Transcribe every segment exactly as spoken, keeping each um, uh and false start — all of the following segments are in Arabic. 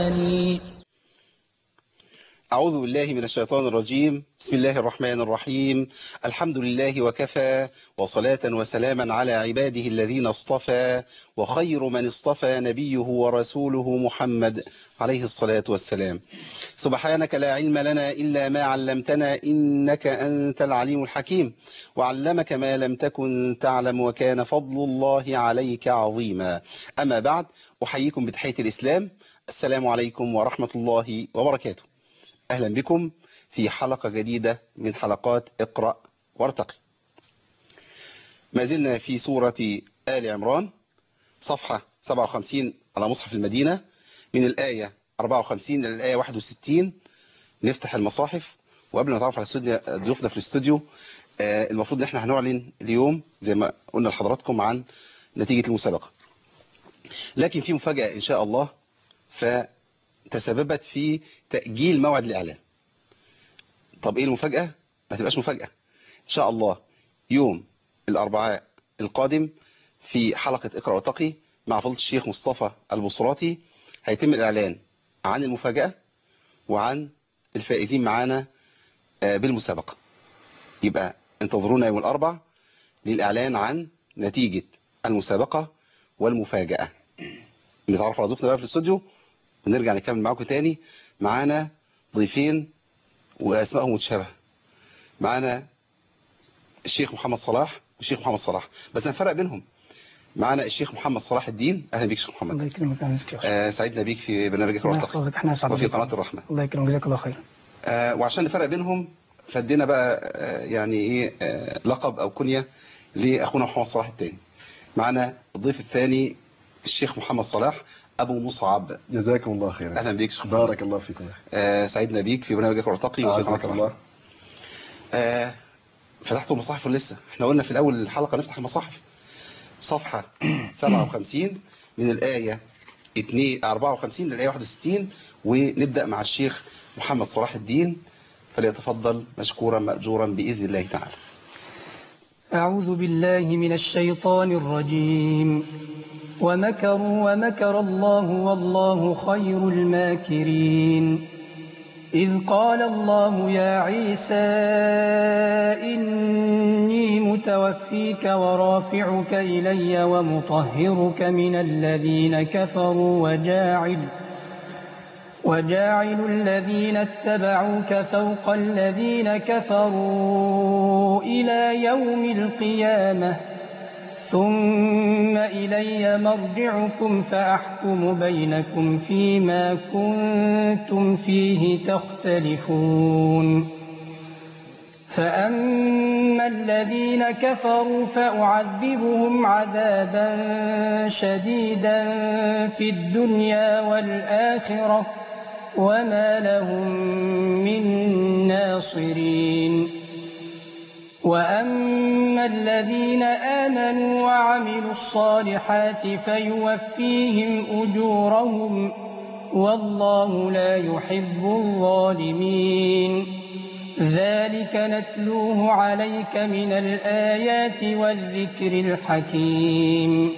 الثاني. أعوذ بالله من الشيطان الرجيم. بسم الله الرحمن الرحيم. الحمد لله وكفى، وصلاة وسلاما على عباده الذين اصطفى، وخير من اصطفى نبيه ورسوله محمد عليه الصلاة والسلام. سبحانك لا علم لنا إلا ما علمتنا إنك أنت العليم الحكيم، وعلمك ما لم تكن تعلم، وكان فضل الله عليك عظيما. أما بعد، أحييكم بتحية الإسلام. السلام عليكم ورحمة الله وبركاته. أهلا بكم في حلقة جديدة من حلقات اقرأ وارتقي. ما زلنا في سورة آل عمران، صفحة سبعة وخمسين على مصحف المدينة، من الآية أربعة وخمسين إلى الآية واحد وستين. نفتح المصاحف. وقبل ما نتعرف على ضيوفنا في الاستوديو، آه المفروض ان احنا هنعلن اليوم زي ما قلنا لحضراتكم عن نتيجة المسابقة، لكن في مفاجأة إن شاء الله فتسببت في تأجيل موعد الإعلان. طب إيه المفاجأة؟ ما تبقاش مفاجأة إن شاء الله. يوم الأربعاء القادم في حلقة اقرأ وارتقي مع فضيلة الشيخ مصطفى البصراتي هيتم الإعلان عن المفاجأة وعن الفائزين معانا بالمسابقة. يبقى انتظرونا يوم الأربع للإعلان عن نتيجة المسابقة والمفاجأة. نتعرف على ضيوفنا بقى في الاستوديو ونرجع نكمل معاكم تاني. معانا ضيفين وأسمائهم متشابهة. معانا الشيخ محمد صلاح والشيخ محمد صلاح، بس هنفرق بينهم. معانا الشيخ محمد صلاح الدين. أهلا بيك شيخ محمد. الله يكرمك. آه سعيدنا بيك في برنامج اقرأ وارتقي وفي قناة الرحمة. الله يكرمك، جزاك الله خير. آه وعشان نفرق بينهم فدينا بقى آه يعني ايه آه لقب او كنية لاخونا محمد صلاح الثاني. معنا الضيف الثاني الشيخ محمد صلاح ابو مصعب. جزاكم الله خيرا. اهلا بيك شيخ. بارك الله فيكم. آه سعيدنا بيك في برنامج اقرأ وارتقي وفي قناة الرحمة. آه فتحتوا المصاحف لسه؟ احنا قلنا في الاول الحلقة نفتح المصاحف. صفحة سبعة وخمسين من الآية أربعة وخمسين للآية واحد وستين، ونبدأ مع الشيخ محمد صلاح الدين، فليتفضل مشكورا مأجورا بإذن الله تعالى. أعوذ بالله من الشيطان الرجيم. ومكروا ومكر الله والله خير الماكرين. إذ قال الله يا عيسى إني متوفيك ورافعك إلي ومطهرك من الذين كفروا وجاعل وجاعل الذين اتبعوك فوق الذين كفروا إلى يوم القيامة ثم إلي مرجعكم فأحكم بينكم فيما كنتم فيه تختلفون. فأما الذين كفروا فأعذبهم عذابا شديدا في الدنيا والآخرة وما لهم من ناصرين. وأما الذين آمنوا وعملوا الصالحات فيوفيهم أجورهم والله لا يحب الظالمين. ذلك نتلوه عليك من الآيات والذكر الحكيم.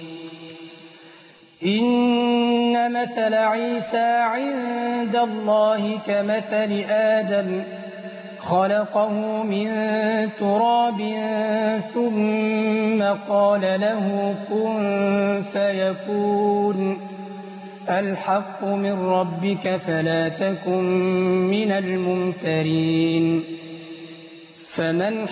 إن مثل عيسى عند الله كمثل آدم خلقه من تراب ثم قال له كن فيكون. الحق من ربك فلا تكن من الممترين. فمن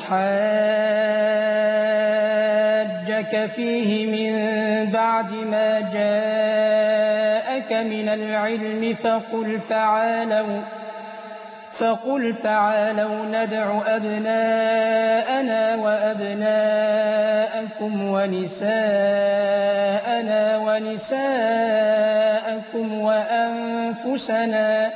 حاجك فيه من بعد ما جاءك من العلم فقل تعالوا فقل تعالوا ندع أبناءنا وأبناءكم ونساءنا ونساءكم وأنفسنا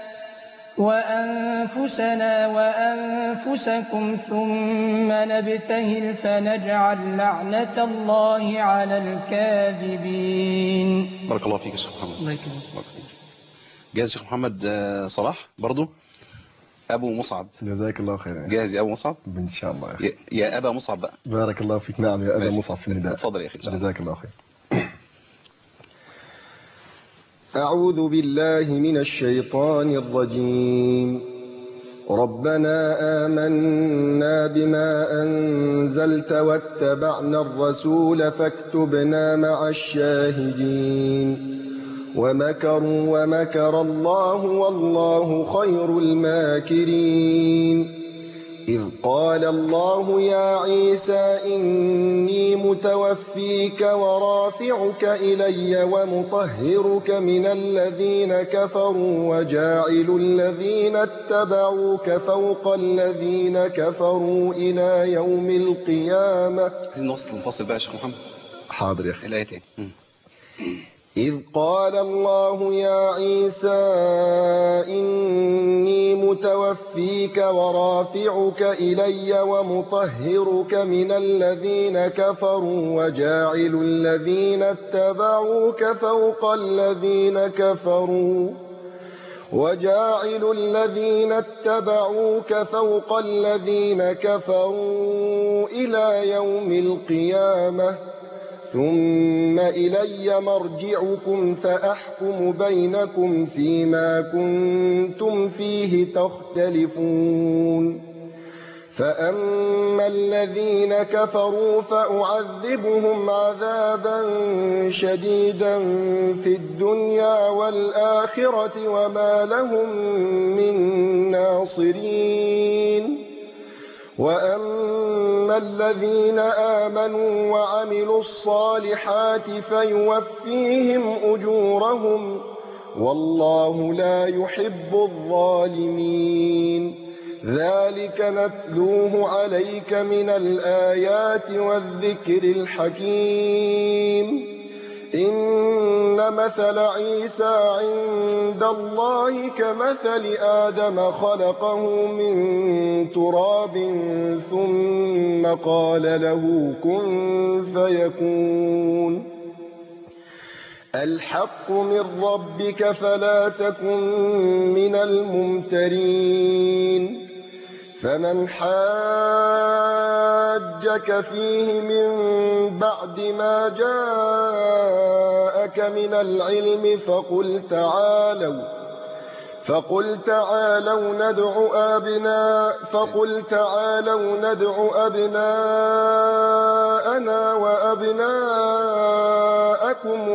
وأنفسنا وأنفسكم ثم نبتهل فنجعل لعنة الله على الكاذبين. بارك الله فيك يا شيخ محمد. الله يكرمك. جاهز شيخ محمد صلاح برضو أبو مصعب؟ جزاك الله خيرا. جاهز يا أبو مصعب؟ إن شاء الله. يا, يا أبا مصعب بقى. بارك الله فيك. نعم يا أبا مصعب في النداء. تفضل يا أخي. جزاك الله خير. أعوذ بالله من الشيطان الرجيم. ربنا آمنا بما أنزلت واتبعنا الرسول فاكتبنا مع الشاهدين. ومكروا ومكر الله والله خير الماكرين. إذ قال الله يا عيسى إني متوفيك ورافعك إلي ومطهرك من الذين كفروا وجاعل الذين اتبعوك فوق الذين كفروا إلى يوم القيامة. عايزين نوصل المفصل بقى يا شيخ محمد. حاضر يا أخي. الآية تاني. إذ قال الله يا عيسى إني متوفيك ورافعك إلي ومطهرك من الذين كفروا وجاعل الذين اتبعوك فوق الذين كفروا وجاعل الذين اتبعوك فوق الذين كفروا إلى يوم القيامة. ثم إلي مرجعكم فأحكم بينكم فيما كنتم فيه تختلفون. فأما الذين كفروا فأعذبهم عذابا شديدا في الدنيا والآخرة وما لهم من ناصرين. وأما الذين آمنوا وعملوا الصالحات فيوفيهم أجورهم والله لا يحب الظالمين. ذلك نتلوه عليك من الآيات والذكر الحكيم. إن مثل عيسى عند الله كمثل آدم خلقه من تراب ثم قال له كن فيكون. الحق من ربك فلا تكن من الممترين. فمن حاجك فيه من بعد ما جاءك من العلم فقل تعالوا فقل تعالوا ندع أبناء فقل تعالوا ندع أبناءنا وأبناءكم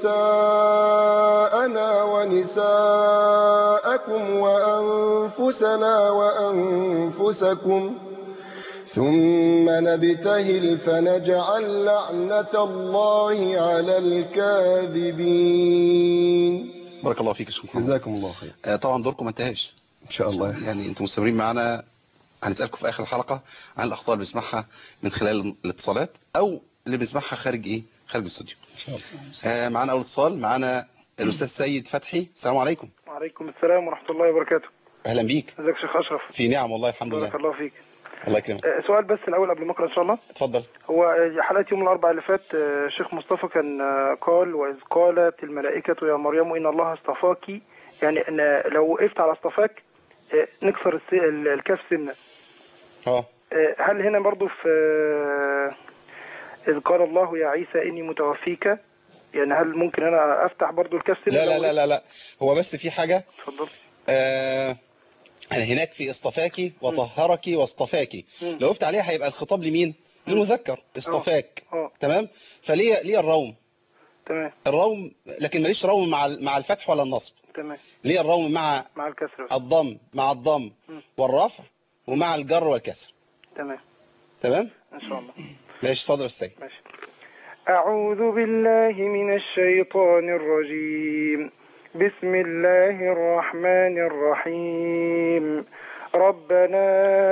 ونساءنا ونساءكم وأنفسنا وأنفسكم ثم نبتهل فنجعل لعنة الله على الكاذبين. بارك الله فيك يا شيخ محمد. جزاكم الله خير. آه طبعا دوركم ما انتهاش إن شاء الله. يعني انتم مستمرين معنا. هنسألكم في آخر الحلقة عن الأخطاء اللي بنسمعها من خلال الاتصالات أو اللي بنسمعها خارج إيه خارج الاستوديو. إن شاء الله. آه معنا أول اتصال. معنا الأستاذ سيد فتحي. السلام عليكم. وعليكم السلام ورحمة الله وبركاته. أهلا بيك. ازيك يا شيخ أشرف؟ في نعم والله الحمد لله. بارك الله فيك. الله يكرمك. آه، سؤال بس الأول قبل ما أقرأ إن شاء الله. اتفضل. هو حلقة يوم الأربعاء اللي فات آه، الشيخ مصطفى كان آه، قال وإذ قالت الملائكة يا مريم إن الله اصطفاك، يعني أن لو وقفت على اصطفاك آه، نكسر الس- ال- الكاف سنة. اه آه، هل هنا برضو في آه، إذ قال الله يا عيسى إني متوفيك، يعني هل ممكن أنا أفتح برضو الكاف سنة؟ لا لا لو لا لا لا هو بس في حاجة. اتفضل. آه هناك في اصطفاكي وطهرك واصطفاكي، مم. لو وقفت عليها هيبقى الخطاب لمين؟ للمذكر اصطفاك. اه تمام. فليه ليه الروم تمام الروم لكن ماليش روم مع ال- مع الفتح ولا النصب. تمام ليه الروم مع مع الكسر بس. الضم مع الضم مم. والرفع ومع الجر والكسر. تمام تمام. إن شاء الله. ماشي اتفضل يا استاذ. ماشي. أعوذ بالله من الشيطان الرجيم. بسم الله الرحمن الرحيم. ربنا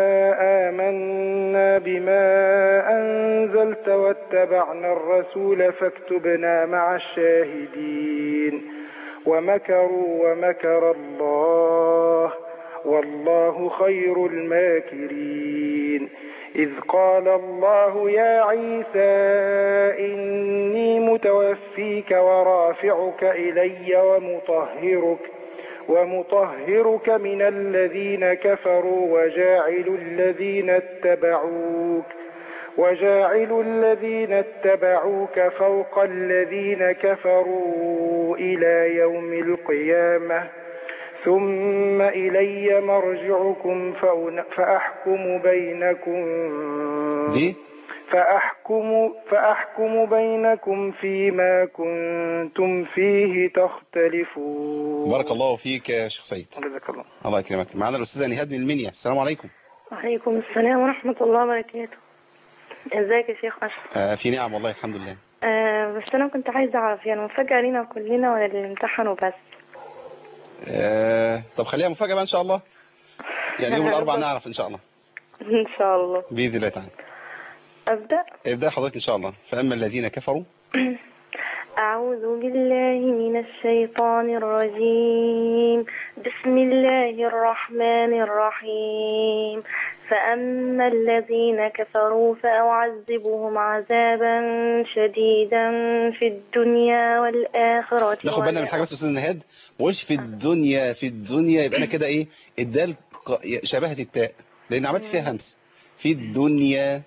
آمنا بما أنزلت واتبعنا الرسول فاكتبنا مع الشاهدين. ومكروا ومكر الله والله خير الماكرين. إذ قال الله يا عيسى إني متوفيك ورافعك إلي ومطهرك ومطهرك من الذين كفروا وجاعل الذين اتبعوك وجاعل الذين اتبعوك فوق الذين كفروا إلى يوم القيامة ثم إلي مرجعكم فأحكم بينكم دي فأحكم, فأحكم بينكم فيما كنتم فيه تختلفون. بارك الله فيك يا شيخ سيد. جزاك الله. الله يكرمك. معنا الأستاذة نهاد من المنيا. السلام عليكم. وعليكم السلام ورحمة الله وبركاته. ازيك يا شيخ أشرف؟ آه في نعم والله الحمد لله. آه بس أنا كنت عايزة أعرف يعني مفاجأة لينا كلنا ولا اللي امتحنوا بس؟ آه طب خليها مفاجأة بقى إن شاء الله. يعني يوم الأربعاء نعرف إن شاء الله. إن شاء الله. بإذن الله تعالى. أبدأ؟ ابدأ حضرتك إن شاء الله. فأما الذين كفروا. أعوذ بالله من الشيطان الرجيم. بسم الله الرحمن الرحيم. فأما الذين كفروا فأعذبهم عذابا شديدا في الدنيا والآخرة. ناخد بالنا من حاجة بس أستاذ نهاد، ما قولش في الدنيا في الدنيا، يبقى أنا كده إيه الدال شبهت التاء لأن عملت فيها همس. في الدنيا.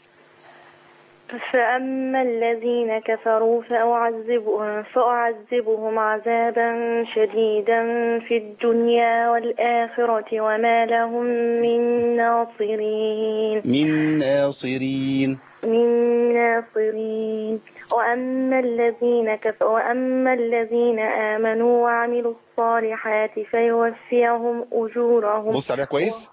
فأما الذين كفروا فأعذبهم, فأعذبهم عذابا شديدا في الدنيا والآخرة وما لهم من ناصرين من ناصرين من ناصرين وأما الذين كفروا وأما الذين آمنوا وعملوا الصالحات فيوفيهم أجورهم. بص عليها كويس.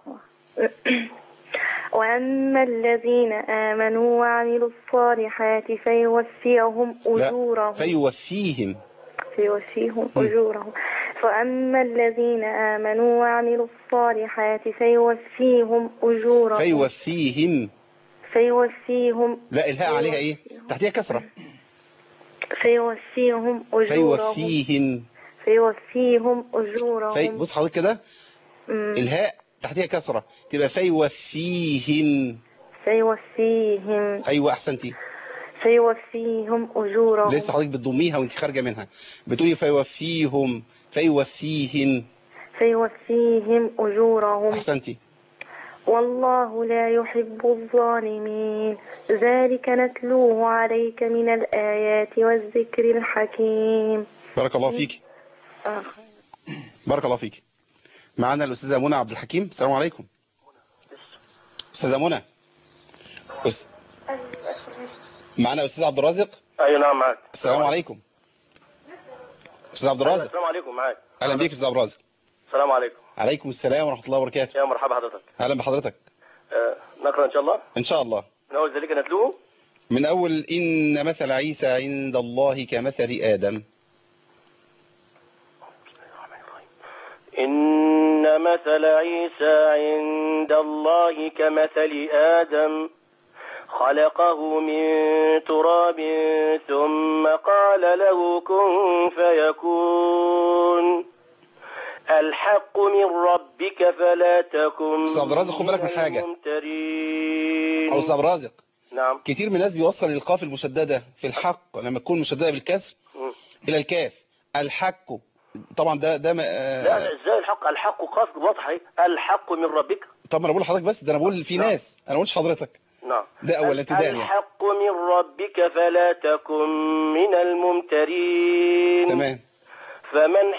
وأما الذين آمنوا وعملوا الصالحات فيوفيهم أجورهم. فيوفيهم فيوفيهم أجورهم. فأما الذين آمنوا وعملوا الصالحات فيوفيهم أجورهم. فيوفيهم فيوفيهم لا الهاء عليها إيه؟ تحتها كسرة. فيوفيهم أجورهم. فيوفيهم فيوفيهم أجورهم. في... بص حضرتك كده الهاء تحتها كسرة تبقى فيوفيهم. فيوفيهم أيوة أحسنتي. فيوفيهم أجورهم. لسه حضرتك بتضميها وانت خارجة منها بتقولي فيوفيهم. فيوفيهم فيوفيهم أجورهم. أحسنتي. والله لا يحب الظالمين. ذلك نتلوه عليك من الآيات والذكر الحكيم. بارك الله فيك. آه. بارك الله فيك. معنا الأستاذة منى عبد الحكيم. السلام عليكم. أستاذة منى. أس... معنا أستاذ عبد الرازق. أيوة نعم معك. السلام عليكم. أستاذ عبد الرازق. السلام عليكم معك. أهلا بيك أستاذ عبد الرازق. السلام عليكم. عليكم السلام ورحمة الله وبركاته. يا مرحبا حضرتك. أهلا بحضرتك. أه نقرأ إن شاء الله. إن شاء الله. من أول ذلك نتلوه. من أول إن مثل عيسى عند الله كمثل آدم. إن مثل عيسى عند الله كمثل آدم خلقه من تراب ثم قال له كن فيكون الحق من ربك فلا تكن أستاذ عبد الرازق خد بالك من حاجة. أو أستاذ عبد الرازق. نعم. كتير من الناس بيوصل القاف المشددة في الحق لما تكون مشددة بالكسر م. إلى الكاف. الحق طبعا ده ده آه لا ازاي الحق الحق قاف واضحه الحق من ربك. طب انا بقول لحضرتك بس ده انا بقول في نعم. ناس انا ما قلتش حضرتك. نعم. ده اول ابتداء الحق يعني. من ربك فلا تكن من الممترين. تمام. فمن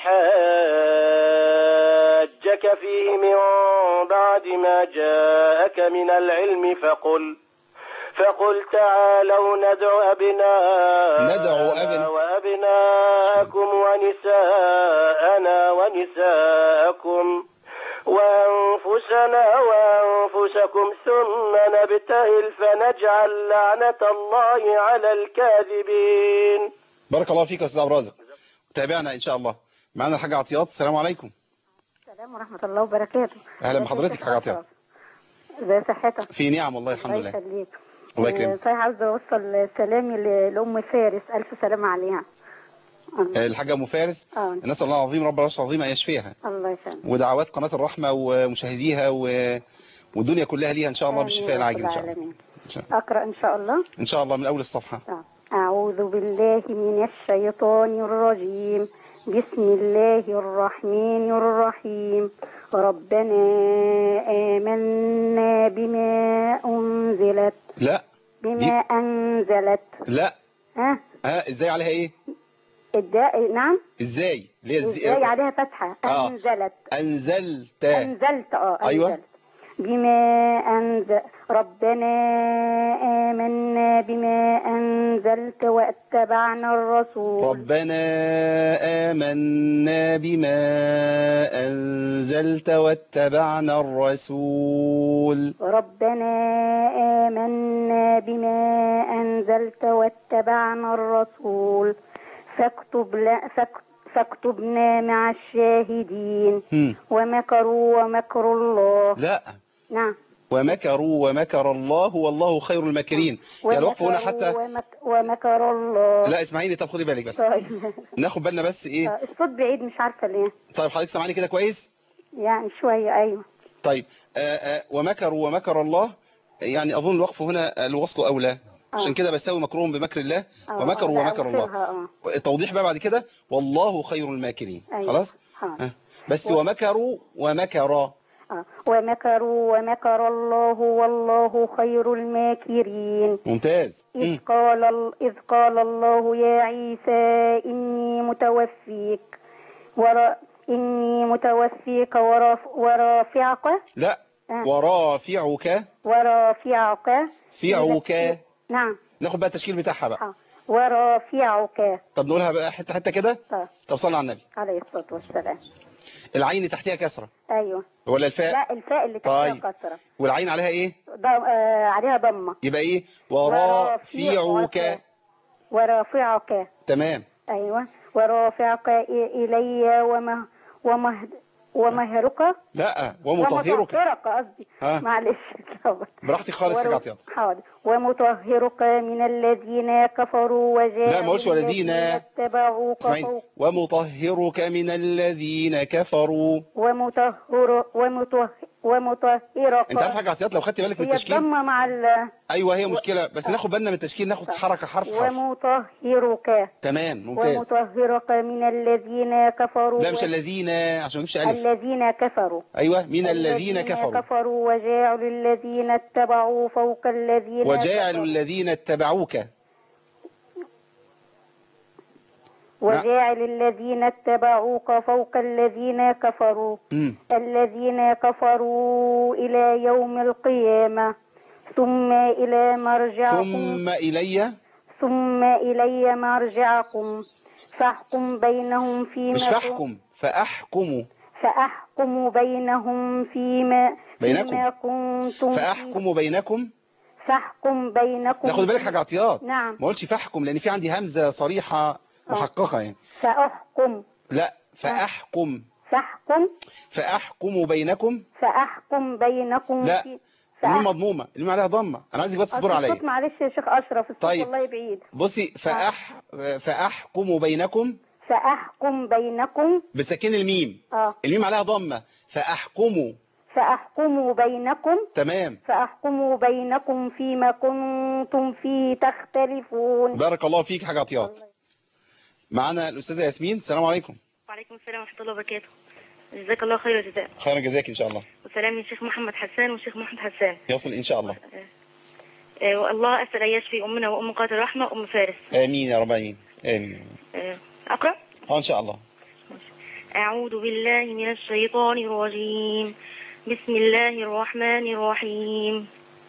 حاجك فيه من بعد ما جاءك من العلم فقل فقل تعالوا ندعو أبناءنا ندعو أبن... وأبناءكم ونساءنا ونساءكم وأنفسنا وأنفسكم ثم نبتهل فنجعل لعنة الله على الكاذبين. بارك الله فيك يا أستاذ عبد الرازق. تابعنا إن شاء الله. معنا الحاجة عطيات. السلام عليكم. السلام ورحمة الله وبركاته. أهلا بحضرتك حاجة عطيات. ازي صحتك؟ في نعم والله الحمد لله. الله يخليك. الله يكرمك. صحيح عاوزة أوصل سلامي لأم فارس، ألف سلام عليها. الحاجة أم فارس. آه. نسأل الله العظيم رب العرش العظيم أن يشفيها. الله يسلمك. ودعوات قناة الرحمة ومشاهديها و... والدنيا كلها ليها إن شاء الله بالشفاء العاجل إن شاء الله. إن شاء الله. أقرأ إن شاء الله. إن شاء الله من أول الصفحة. آه. أعوذ بالله من الشيطان الرجيم. بسم الله الرحمن الرحيم. ربنا آمنا بما أنزلت. لا بما أنزلت. لا ها ها ازاي عليها ايه؟ الداء نعم. ازاي اللي هي ازاي عليها فتحة. آه. أنزلت. انزلت. أنزلت اه ايوه. أنزلت. بما أنزل ربنا آمنا بما أنزلت واتبعنا الرسول. ربنا آمنا بما أنزلت واتبعنا الرسول. ربنا آمنا بما أنزلت واتبعنا الرسول فاكتب لا فاكتب فاكتبنا مع الشاهدين. هم. ومكروا ومكر الله. لا نعم. ومكروا ومكر الله والله خير الماكرين. يعني الوقف هنا حتى ومك... ومكر الله. لا اسمعيني، طب خدي بالك بس طيب. ناخد بالنا بس ايه. الصوت بعيد مش عارفة ليه. طيب حضرتك سامعاني كده كويس؟ يعني شوية أيوه. طيب آآ آآ ومكروا ومكر الله، يعني أظن الوقف هنا الوصل أولى، عشان كده بساوي مكرهم بمكر الله ومكروا ومكر الله. التوضيح بقى بعد كده والله خير الماكرين. أيوة. خلاص ها. بس و... ومكروا ومكر آه. ومكروا ومكر الله والله خير الماكرين. ممتاز. إذ قال, إذ قال الله يا عيسى إني متوفيك ورا إني متوفيك ورف... ورافعك. لا آه. ورافعك. ورافعك. فيعك. نعم. ناخد بقى التشكيل بتاعها بقى. آه. ورافعك. طب نقولها بقى حتة حتة كده. طب, طب صلى على النبي عليه الصلاة والسلام. العين تحتها كسرة. ايوه. ولا الفاء؟ لا الفاء اللي تحتها طيب. كسرة. والعين عليها ايه؟ ضم... آه عليها ضمة. يبقى ايه؟ ورافعك. ورافعك. تمام. ايوه. ورافعك الي ومه ومه ومهرك. لا ومطهرك. ومطهرك قصدي. معلش براحتك خالص يا عطيات. حاضر. ومطهرك من الذين كفروا وجاءوا. لا ما قلتش والذين اتبعوك فوق. ومطهرك من الذين كفروا. ومطهر ومطهر ومطهرك. انت عارف حاجه عطيات لو خدت بالك من التشكيل. هي الضمه مع ال ايوه هي مشكله بس و... ناخد بالنا من التشكيل، ناخد حركه حرف حرف. ومطهرك. تمام ممتاز. ومطهرك من الذين كفروا. لا مش الذين عشان ما نجيبش الف. الذين كفروا. ايوه من الذين كفروا. كفروا وجاعلوا الذين اتبعوا فوق الذين وجاعلوا الذين اتبعوك. وجاعل الذين اتبعوك فوق الذين كفروا. م. الذين كفروا إلى يوم القيامة ثم إلى مرجعكم. ثم إلي ثم إلي مرجعكم فاحكم بينهم فيما. مش فاحكم فأحكم. فأحكم بينهم فيما بينكم. فيما كنتم. فأحكم بينكم. فاحكم بينكم. ناخد بالك حاجة عطيات. نعم. ما قلتش فاحكم لأن في عندي همزة صريحة محققة يعني. فأحكم. لا فأحكم. فأحكم. فأحكم بينكم. فأحكم بينكم. لا الميم مضمومة، الميم عليها ضمة. أنا عايزك بس تصبر عليا. معلش يا شيخ أشرف الصوت طيب. والله بعيد. بصي فأح فأحكم بينكم. فأحكم بينكم بسكين الميم. اه الميم عليها ضمة. فأحكموا. فأحكموا بينكم. تمام. فأحكموا بينكم فيما كنتم فيه تختلفون. بارك الله فيك حاجة عطيات. معانا الأستاذة ياسمين. السلام عليكم. وعليكم السلام ورحمة الله وبركاته. جزاك الله خير الجزاء. خير جزاك إن شاء الله. وسلام من الشيخ محمد حسان والشيخ محمد حسان. يصل إن شاء الله. أه والله أسأل أن يشفي أمنا وأم قاتل الرحمة وأم فارس. آمين يا رب آمين. آمين. أه أقرأ؟ اه إن شاء الله. أعوذ بالله من الشيطان الرجيم. بسم الله الرحمن الرحيم.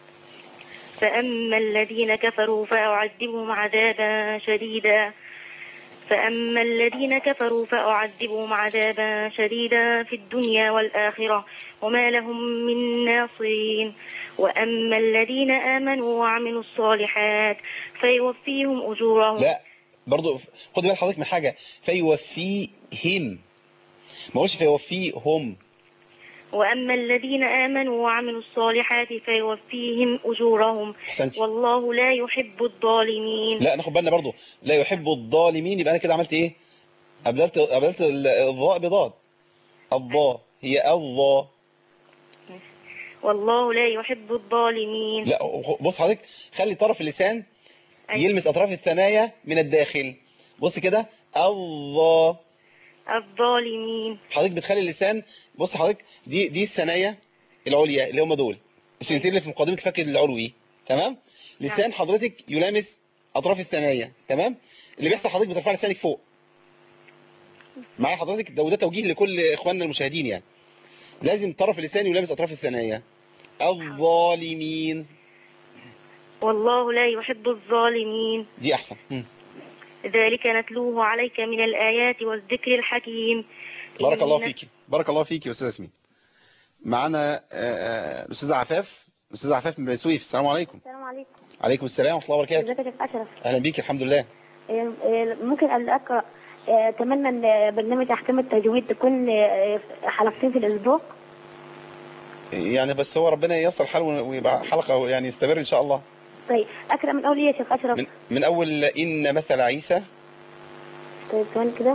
فأما الذين كفروا فأعذبهم عذابا شديدا فأما الذين كفروا فأعذبهم عذابا شديدا في الدنيا والآخرة وما لهم من ناصرين. وأما الذين آمنوا وعملوا الصالحات فيوفيهم أجورهم. لا برضو خد بال حضرتك من حاجة. فيوفيهم ما قولش فيوفيهم. وأما الذين آمنوا وعملوا الصالحات فيوفيهم أجورهم. حسنتي. والله لا يحب الظالمين. لا ناخد بالنا برضو لا يحب الظالمين. يبقى أنا كده عملت إيه؟ أبدلت أبدلت الضاء بضاد. الضاء هي الضاء. والله لا يحب الظالمين. لا بص حضرتك خلي طرف اللسان يلمس أطراف الثنايا من الداخل. بص كده الضاء. الظالمين. حضرتك بتخلي اللسان. بص حضرتك دي دي الثنايا العليا اللي هم دول السنتين اللي في مقدمة الفك العلوي. تمام. لسان حضرتك يلامس اطراف الثنايا، تمام. اللي بيحصل حضرتك بترفع لسانك فوق معايا حضرتك، ده وده توجيه لكل اخواننا المشاهدين يعني. لازم طرف اللسان يلامس اطراف الثنايا. الظالمين. والله لا يحب الظالمين. دي احسن. م. ذلك نتلوه عليك من الآيات والذكر الحكيم. بارك الله إن- فيكي، بارك الله فيكي يا استاذه ياسمين. معانا آه، آه، الاستاذه عفاف، الاستاذه عفاف من بني سويف. السلام عليكم. السلام عليكم. عليكم السلام ورحمه الله وبركاته. ازيك يا شيخ اشرف؟ اهلا بيك. الحمد لله. آه، آه، ممكن قبل اقرا آه، اتمنى ان برنامج احكام التجويد تكون آه، حلقتين في الاسبوع. يعني بس هو ربنا ييسر الحال ويبقى حلقه يعني يستمر ان شاء الله. طيب اقرا من اول ايه يا شيخ اشرف؟ من, من اول ان مثل عيسى. طيب كمان كده.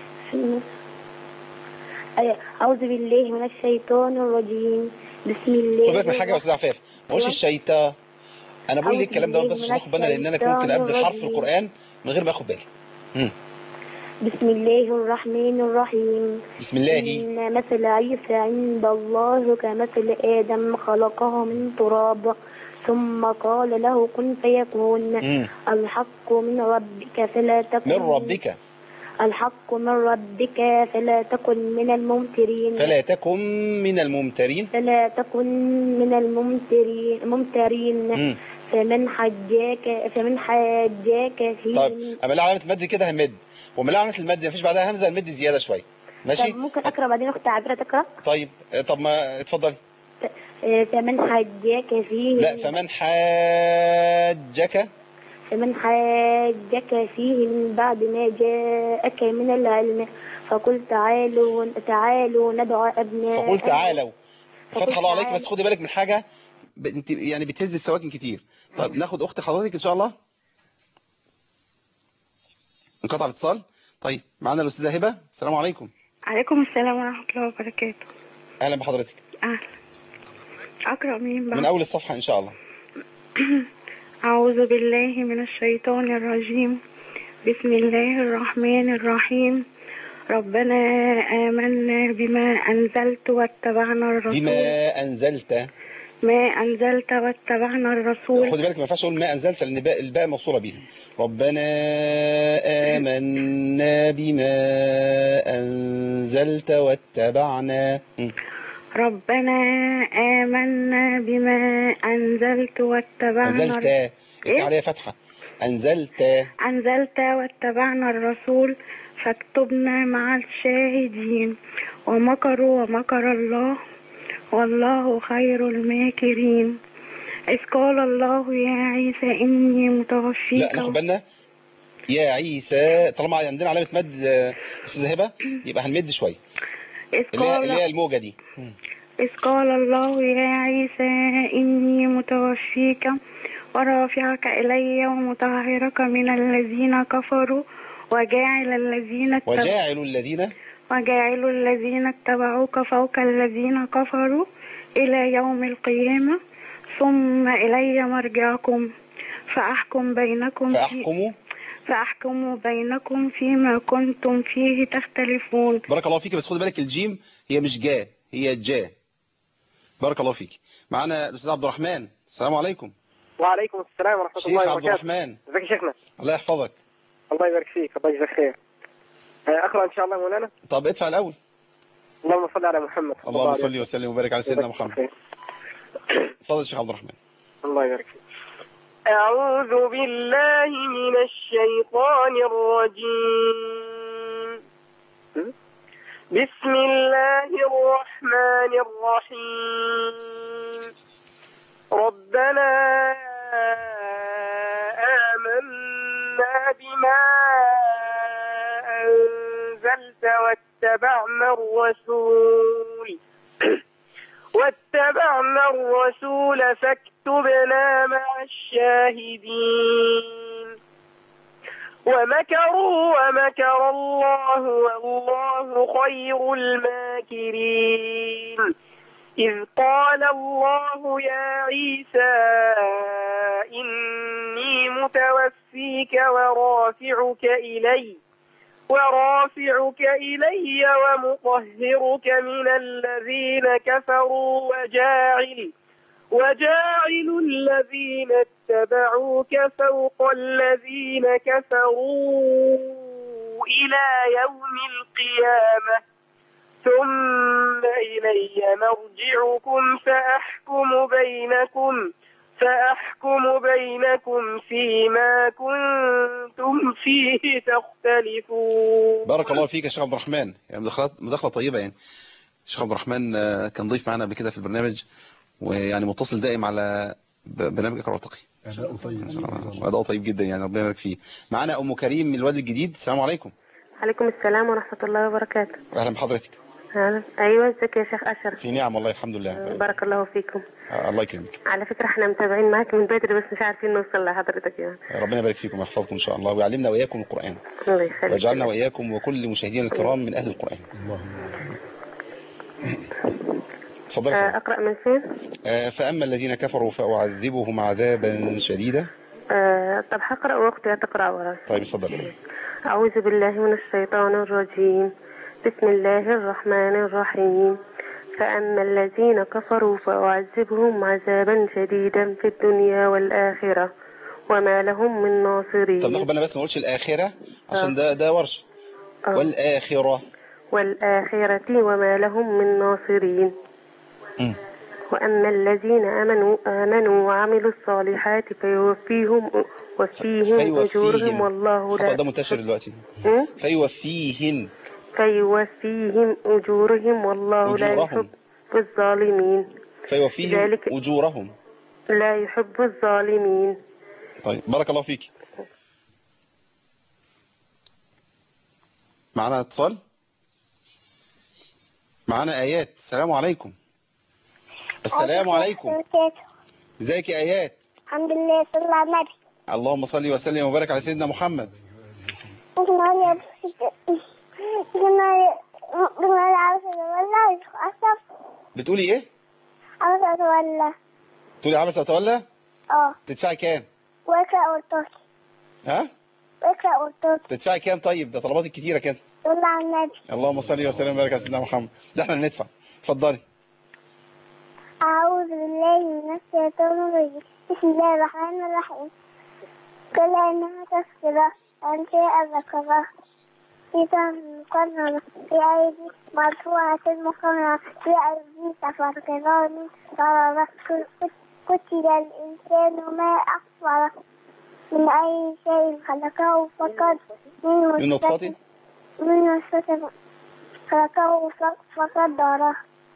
آه، اعوذ بالله من الشيطان الرجيم. بسم الله. خد بالك من حاجه يا استاذ عفاف، ما قولش الشيطان. انا بقول ليه الكلام ده بس عشان تاخد بالنا، لان انا ممكن ابدل حرف في القران من غير ما اخد بالي. امم بسم الله الرحمن الرحيم. بسم الله. إن مثل عيسى عند الله كمثل آدم، خلقه من تراب ثم قال له كن فيكون. مم. الحق من ربك فلا تكن من ربك الحق من ربك فلا تكن من الممترين فلا تكن من الممترين فلا تكن من الممترين ممترين مم. فمن حجاك فمن حاجاك فيه. طيب اما لا علامه المد كده همد، وما لا علامه المد مفيش بعدها همزه، المد زياده شويه. ماشي. طب ممكن اقرا بعدين اخت عبيره تقرا؟ طيب طب ما اتفضلي. فمن حجاك فيه. لا فمن حاجك فمن حاجك فيه من بعد ما جاءك من العلم فقل تعالوا تعالوا ندعو أبناء فقل تعالوا. فتح الله عليك. تعالوا. بس خدي بالك من حاجه، ب- انت يعني بتهز السواكن كتير. طيب ناخد اخت حضرتك ان شاء الله. انقطع الاتصال. طيب معانا الاستاذه هبه. السلام عليكم. عليكم السلام ورحمة الله وبركاته. اهلا بحضرتك. أهلا. أقرأ مين بقى؟ من اول الصفحه ان شاء الله. أعوذ بالله من الشيطان الرجيم. بسم الله الرحمن الرحيم. ربنا آمنا بما أنزلت واتبعنا الرسول. بما انزلت. ما أنزلت واتبعنا الرسول. خدي بالك ما ينفعش اقول ما انزلت لان باء الباء موصوله بيها. ربنا آمنا بما انزلت واتبعنا. م. ربنا آمنا بما أنزلت واتبعنا انزلت إيه؟ ايه عليها فتحه. انزلت أنزلت واتبعنا الرسول فاكتبنا مع الشاهدين. ومكروا ومكر الله والله خير الماكرين. إذ قال الله يا عيسى إني متوفيك. لا ناخد بالنا يا عيسى، طالما عندنا علامه مد آه، استاذه هبه يبقى هنمد شويه. إذ اللي هي اللي قال هي الموجه دي. م. إذ قال الله يا عيسى إني متوفيك ورافعك إلي ومطهرك من الذين كفروا وجاعل الذين اتبعوا وجاعل الذين وجاعل الذين اتبعوك فوق الذين كفروا إلى يوم القيامة ثم إلي مرجعكم فأحكم بينكم في فاحكموا فأحكم بينكم فيما كنتم فيه تختلفون. بارك الله فيك. بس خد بالك الجيم هي مش جا، هي جا. بارك الله فيك. معانا الاستاذ عبد الرحمن. السلام عليكم. وعليكم السلام ورحمة الله شيخ وبركاته. عبد الرحمن. ازيك يا شيخنا؟ الله يحفظك. الله يبارك فيك، الله يجزاك خير. أقرأ إن شاء الله مولانا. طب ادفع الاول. اللهم صل على محمد. اللهم صل وسلم وبارك على سيدنا محمد. اتفضل يا شيخ عبد الرحمن. الله يبارك فيك. أعوذ بالله من الشيطان الرجيم. بسم الله الرحمن الرحيم. ربنا آمنا بما أنزلت واتبعنا الرسول واتبعنا الرسول فاكتبنا مع الشاهدين. ومكروا ومكر الله والله خير الماكرين. إذ قال الله يا عيسى إني متوفيك ورافعك إلي ورافعك إلي ومطهرك من الذين كفروا وجاعل وجاعل الذين اتبعوك فوق الذين كفروا إلى يوم القيامة ثم إلي مرجعكم فأحكم بينكم فأحكم بينكم فيما كنتم فيه تختلفون. بارك الله فيك يا شيخ عبد الرحمن، يعني مداخلة مداخلة طيبة. يعني الشيخ عبد الرحمن كان ضيف معنا قبل كده في البرنامج، ويعني متصل دائم على برنامج اقرأ وارتقي. أداء طيب أداء طيب جدا، يعني ربنا يبارك فيه. معانا أم كريم من الوادي الجديد. السلام عليكم. عليكم السلام ورحمة الله وبركاته. أهلا بحضرتك. أهلا. أيوة، ازيك يا شيخ أشرف؟ في نعم والله الحمد لله. بارك الله فيكم. آه الله يكرمك. على فكرة احنا متابعين معاك من بدري بس مش عارفين نوصل لحضرتك يعني. ربنا يبارك فيكم ويحفظكم إن شاء الله، ويعلمنا وإياكم القرآن. الله يخليك. ويجعلنا وإياكم وكل مشاهدينا الكرام من أهل القرآن. اللهم تفضل. آه أقرأ من فين؟ آه فأما الذين كفروا فأعذبهم عذابا شديدا. آه طب هقرأ وأختي هتقرأ وراي. طيب اتفضل. أعوذ بالله من الشيطان الرجيم. بسم الله الرحمن الرحيم. فأما الذين كفروا فأعذبهم عذابا شديدا في الدنيا والآخرة وما لهم من ناصرين. طب ناخد بالنا بس ما نقولش الآخرة عشان ده ده ورش. أوه. والآخرة والآخرة وما لهم من ناصرين. م. وأما الذين آمنوا آمنوا وعملوا الصالحات فيوفيهم وفيهم أجورهم والله لا. ده منتشر دلوقتي. فيوفيهم فيوفيهم أجورهم والله لا يحب الظالمين. فيوفيهم ذلك أجورهم لا يحب الظالمين. طيب بارك الله فيك. معنا اتصال، معنا آيات. السلام عليكم. السلام عليكم. ازيك يا آيات؟ الحمد لله. صلى الله على النبي. اللهم صل وسلم وبارك على سيدنا محمد. بتقولي ايه؟ عبس وتولى. بتقولي عبس وتولى؟ اه. تدفعي كام؟ واقرأ وارتقي. ها؟ واقرأ وارتقي. تدفعي كام طيب؟ ده طلباتك كتيرة كده. صلى على النبي. اللهم صل وسلم وبارك على سيدنا محمد. ده احنا اللي ندفع. اتفضلي. أعوذ بالله من الشيطان الرجيم. بسم الله الرحمن الرحيم. كلا إنها تذكرة أن شاء ذكره في سهم مقررة في أيدي مرفوعة مكرمة في أيدي سفر كرام بررة. قتل الإنسان ما أكفره من أي شيء خلقه فقد من نطفة من نطفة خلقه فقدره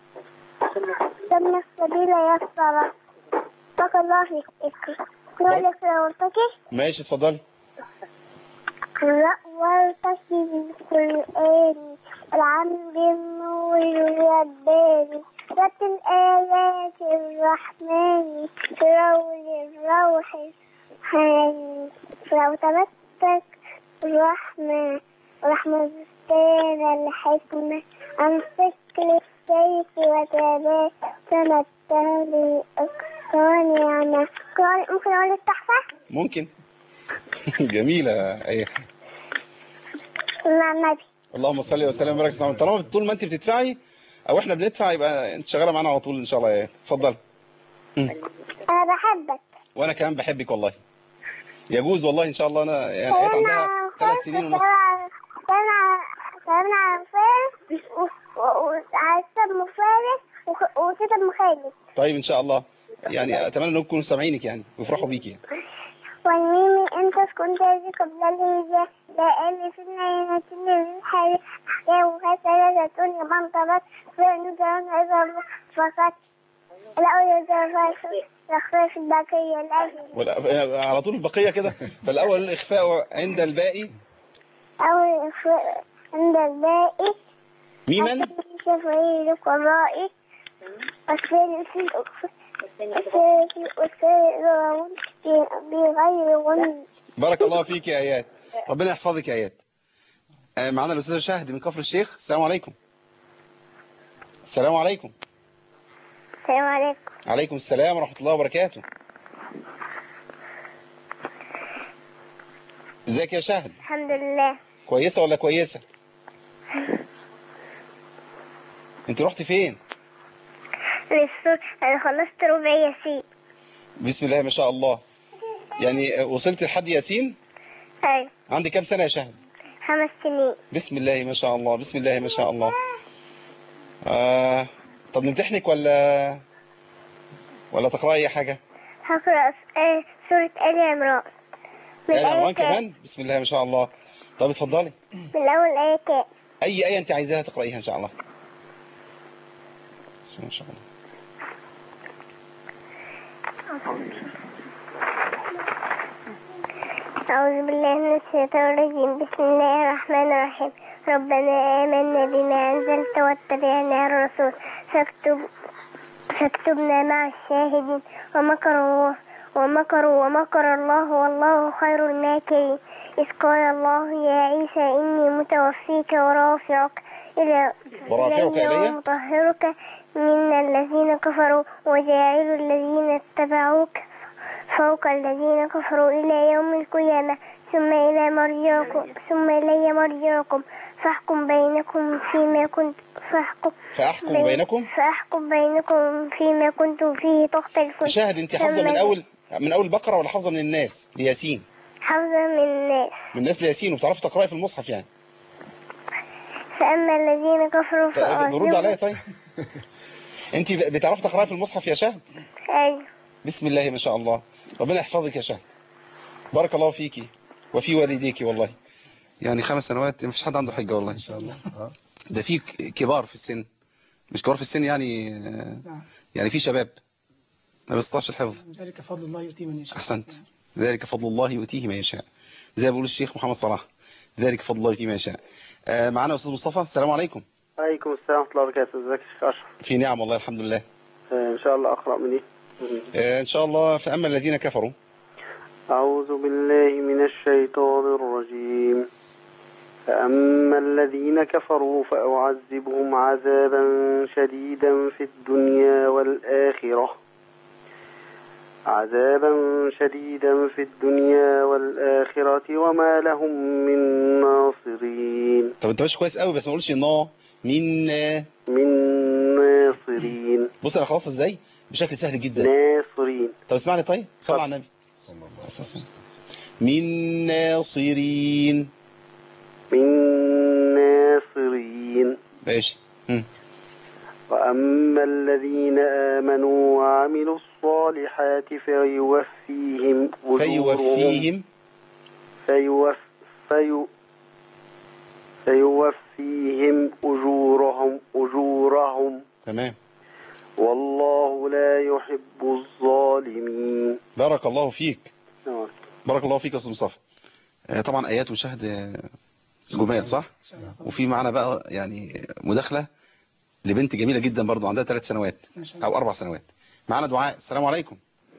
ثم السبيل يسره. بارك الله فيك. اقرأ وارتقي. ماشي اتفضلي. اقرأ وارتقي بالقرآن العم بالنور والبان رتل آيات الرحمن في رول الروح الحاني. لو تمسك الرحمن رحمة كان الحكمة أمسك للسيف وتبات تمتع بأقصى نعمة. ممكن أقول التحفة؟ ممكن. جميلة أي حاجة. مع النبي. اللهم صل وسلم وبارك على طالما طول ما أنت بتدفعي أو إحنا بندفع يبقى أنت شغالة معانا على طول إن شاء الله. يا اتفضل. أنا بحبك. وأنا كمان بحبك والله. يجوز والله إن شاء الله. أنا يعني حياتي عندها ثلاث سنين ونص. أنا أنا فارس وعايزة مفارس وكده مخالف. طيب إن شاء الله، يعني أتمنى أنكم يكونوا سامعينك يعني ويفرحوا بيكي يعني. والميم أنت كنت قبل الهجاء لا ألف النينة للحي أحكام وخسرة لمنطبت فنجرم عظم فقط لا يجرم تخفيف البقية الأجل. على طول البقية كده. فالأول الإخفاء عند الباقي. أول الإخفاء عند الباقي ميما شفعي لقرائي والثاني في بغير غن. بارك الله فيك يا آيات. ربنا يحفظك يا آيات. معنا الأستاذ شاهد من كفر الشيخ. السلام عليكم. السلام عليكم. السلام عليكم. عليكم السلام ورحمة الله وبركاته. ازيك يا شاهد؟ الحمد لله. كويسة ولا كويسة؟ انت رحت فين؟ للسور. أنا خلصت ربع ياسين. بسم الله ما شاء الله. يعني وصلت لحد ياسين؟ أيوة. عندي كام سنة يا شهد؟ خمس سنين. بسم الله ما شاء الله، بسم الله ما شاء الله. آه طب نمتحنك ولا ولا تقرأي أي حاجة؟ هقرأ آه سورة آل عمران. آل عمران كمان؟ بسم الله ما شاء الله. طب اتفضلي. من أول آية كام؟ أي آية أنت عايزاها تقرأيها إن شاء الله. بسم الله ما شاء الله. أعوذ بالله من الشيطان الرجيم. بسم الله الرحمن الرحيم. ربنا آمنا بما أنزلت واتبعنا الرسول فاكتب فاكتبنا مع الشاهدين. ومكروا ومكروا ومكر الله والله خير الماكرين. إذ قال الله يا عيسى إني متوفيك ورافعك إلى إلي ومطهرك من الذين كفروا وجاعل الذين اتبعوك فوق الذين كفروا إلى يوم القيامة ثم إلى مرجعكم ثم إلي مرجعكم فاحكم بينكم فيما كنت فاحكم فأحكم بين بينكم فاحكم بينكم فيما كنتم فيه تختلفون. شاهد أنت حافظة من أول من أول بقرة ولا حافظة من الناس لياسين؟ حافظة من الناس. من الناس لياسين وبتعرفي تقرأي في المصحف يعني؟ فأما الذين كفروا فأعذبهم. رد عليا طيب. أنت بتعرفي تقرأي في المصحف يا شهد؟ أيوة. بسم الله ما شاء الله. ربنا يحفظك يا شهد. بارك الله فيكي وفي والديك والله. يعني خمس سنوات مفيش حد عنده حجة والله. إن شاء الله. ده في كبار في السن، مش كبار في السن يعني يعني في شباب ما بيستطيعش الحفظ. ذلك فضل الله يؤتيه من يشاء. أحسنت. ذلك فضل الله يؤتيه من يشاء زي ما بيقول الشيخ محمد صلاح. ذلك فضل الله يؤتيه من يشاء. آه معنا أستاذ مصطفى. السلام عليكم. عليكم السلام ورحمة الله وبركاته. ازيك يا شيخ أشرف؟ في نعم والله الحمد لله. آه إن شاء الله أقرأ من إيه؟ آه إن شاء الله. فأما الذين كفروا. أعوذ بالله من الشيطان الرجيم. فأما الذين كفروا فأعذبهم عذابا شديدا في الدنيا والآخرة عذابا شديدا في الدنيا والآخرة وما لهم من ناصرين. طب انت ماشي كويس قوي بس ما قولش نا من من ناصرين. بص انا خلاص ازاي بشكل سهل جدا. ناصرين. طب اسمعني طيب صل على النبي صلى الله عليه وسلم. من ناصرين. من ناصرين. ماشي. وأما الذين آمنوا وعملوا الصالحات فيوفيهم أجورهم فيوفيهم فيوف في فيوفيهم أجورهم أجورهم تمام. والله لا يحب الظالمين. بارك الله فيك. نعم. بارك الله فيك يا أستاذ مصطفى. طبعا آيات وشهد جمال صح؟ وفي معنا بقى يعني مداخلة لبنت جميلة جدا برضو عندها ثلاث سنوات أو أربع سنوات. معنا دعاء. السلام عليكم.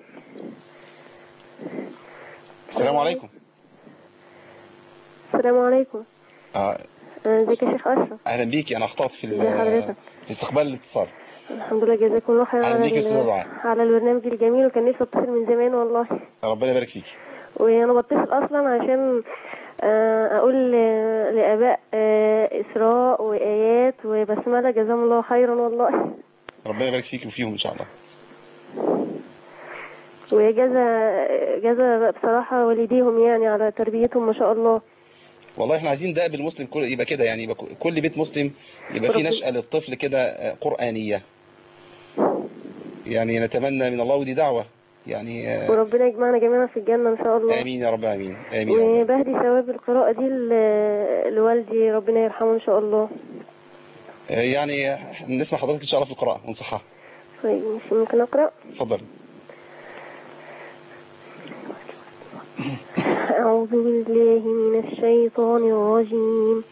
السلام عليكم. السلام عليكم. اه ازيك يا شيخ أشرف؟ أهلا بيكي. أنا أخطأت في في استقبال الاتصال. الحمد لله جزاكم الله خير. أهلا بيكي يا أستاذ دعاء. على البرنامج الجميل وكان نفسي أتصل من زمان والله. ربنا يبارك فيكي. وأنا بتصل أصلا عشان أقول لآباء إسراء وآيات وبسملة جزاهم الله خيرا والله. ربنا يبارك فيك وفيهم إن شاء الله. وجزا جزا بصراحة والديهم يعني على تربيتهم ما شاء الله. والله احنا عايزين دأب المسلم كل يبقى كده يعني يبقى كل بيت مسلم يبقى فيه نشأة للطفل كده قرآنية. يعني نتمنى من الله ودي دعوة يعني. وربنا يجمعنا جميعا في الجنة إن شاء الله. آمين يا رب. آمين آمين. وبهدي ثواب القراءة دي لوالدي ربنا يرحمه إن شاء الله. يعني نسمع حضرتك إن شاء الله في القراءة ونصحها. طيب مش ممكن أقرأ؟ اتفضل. أعوذ بالله من الشيطان الرجيم.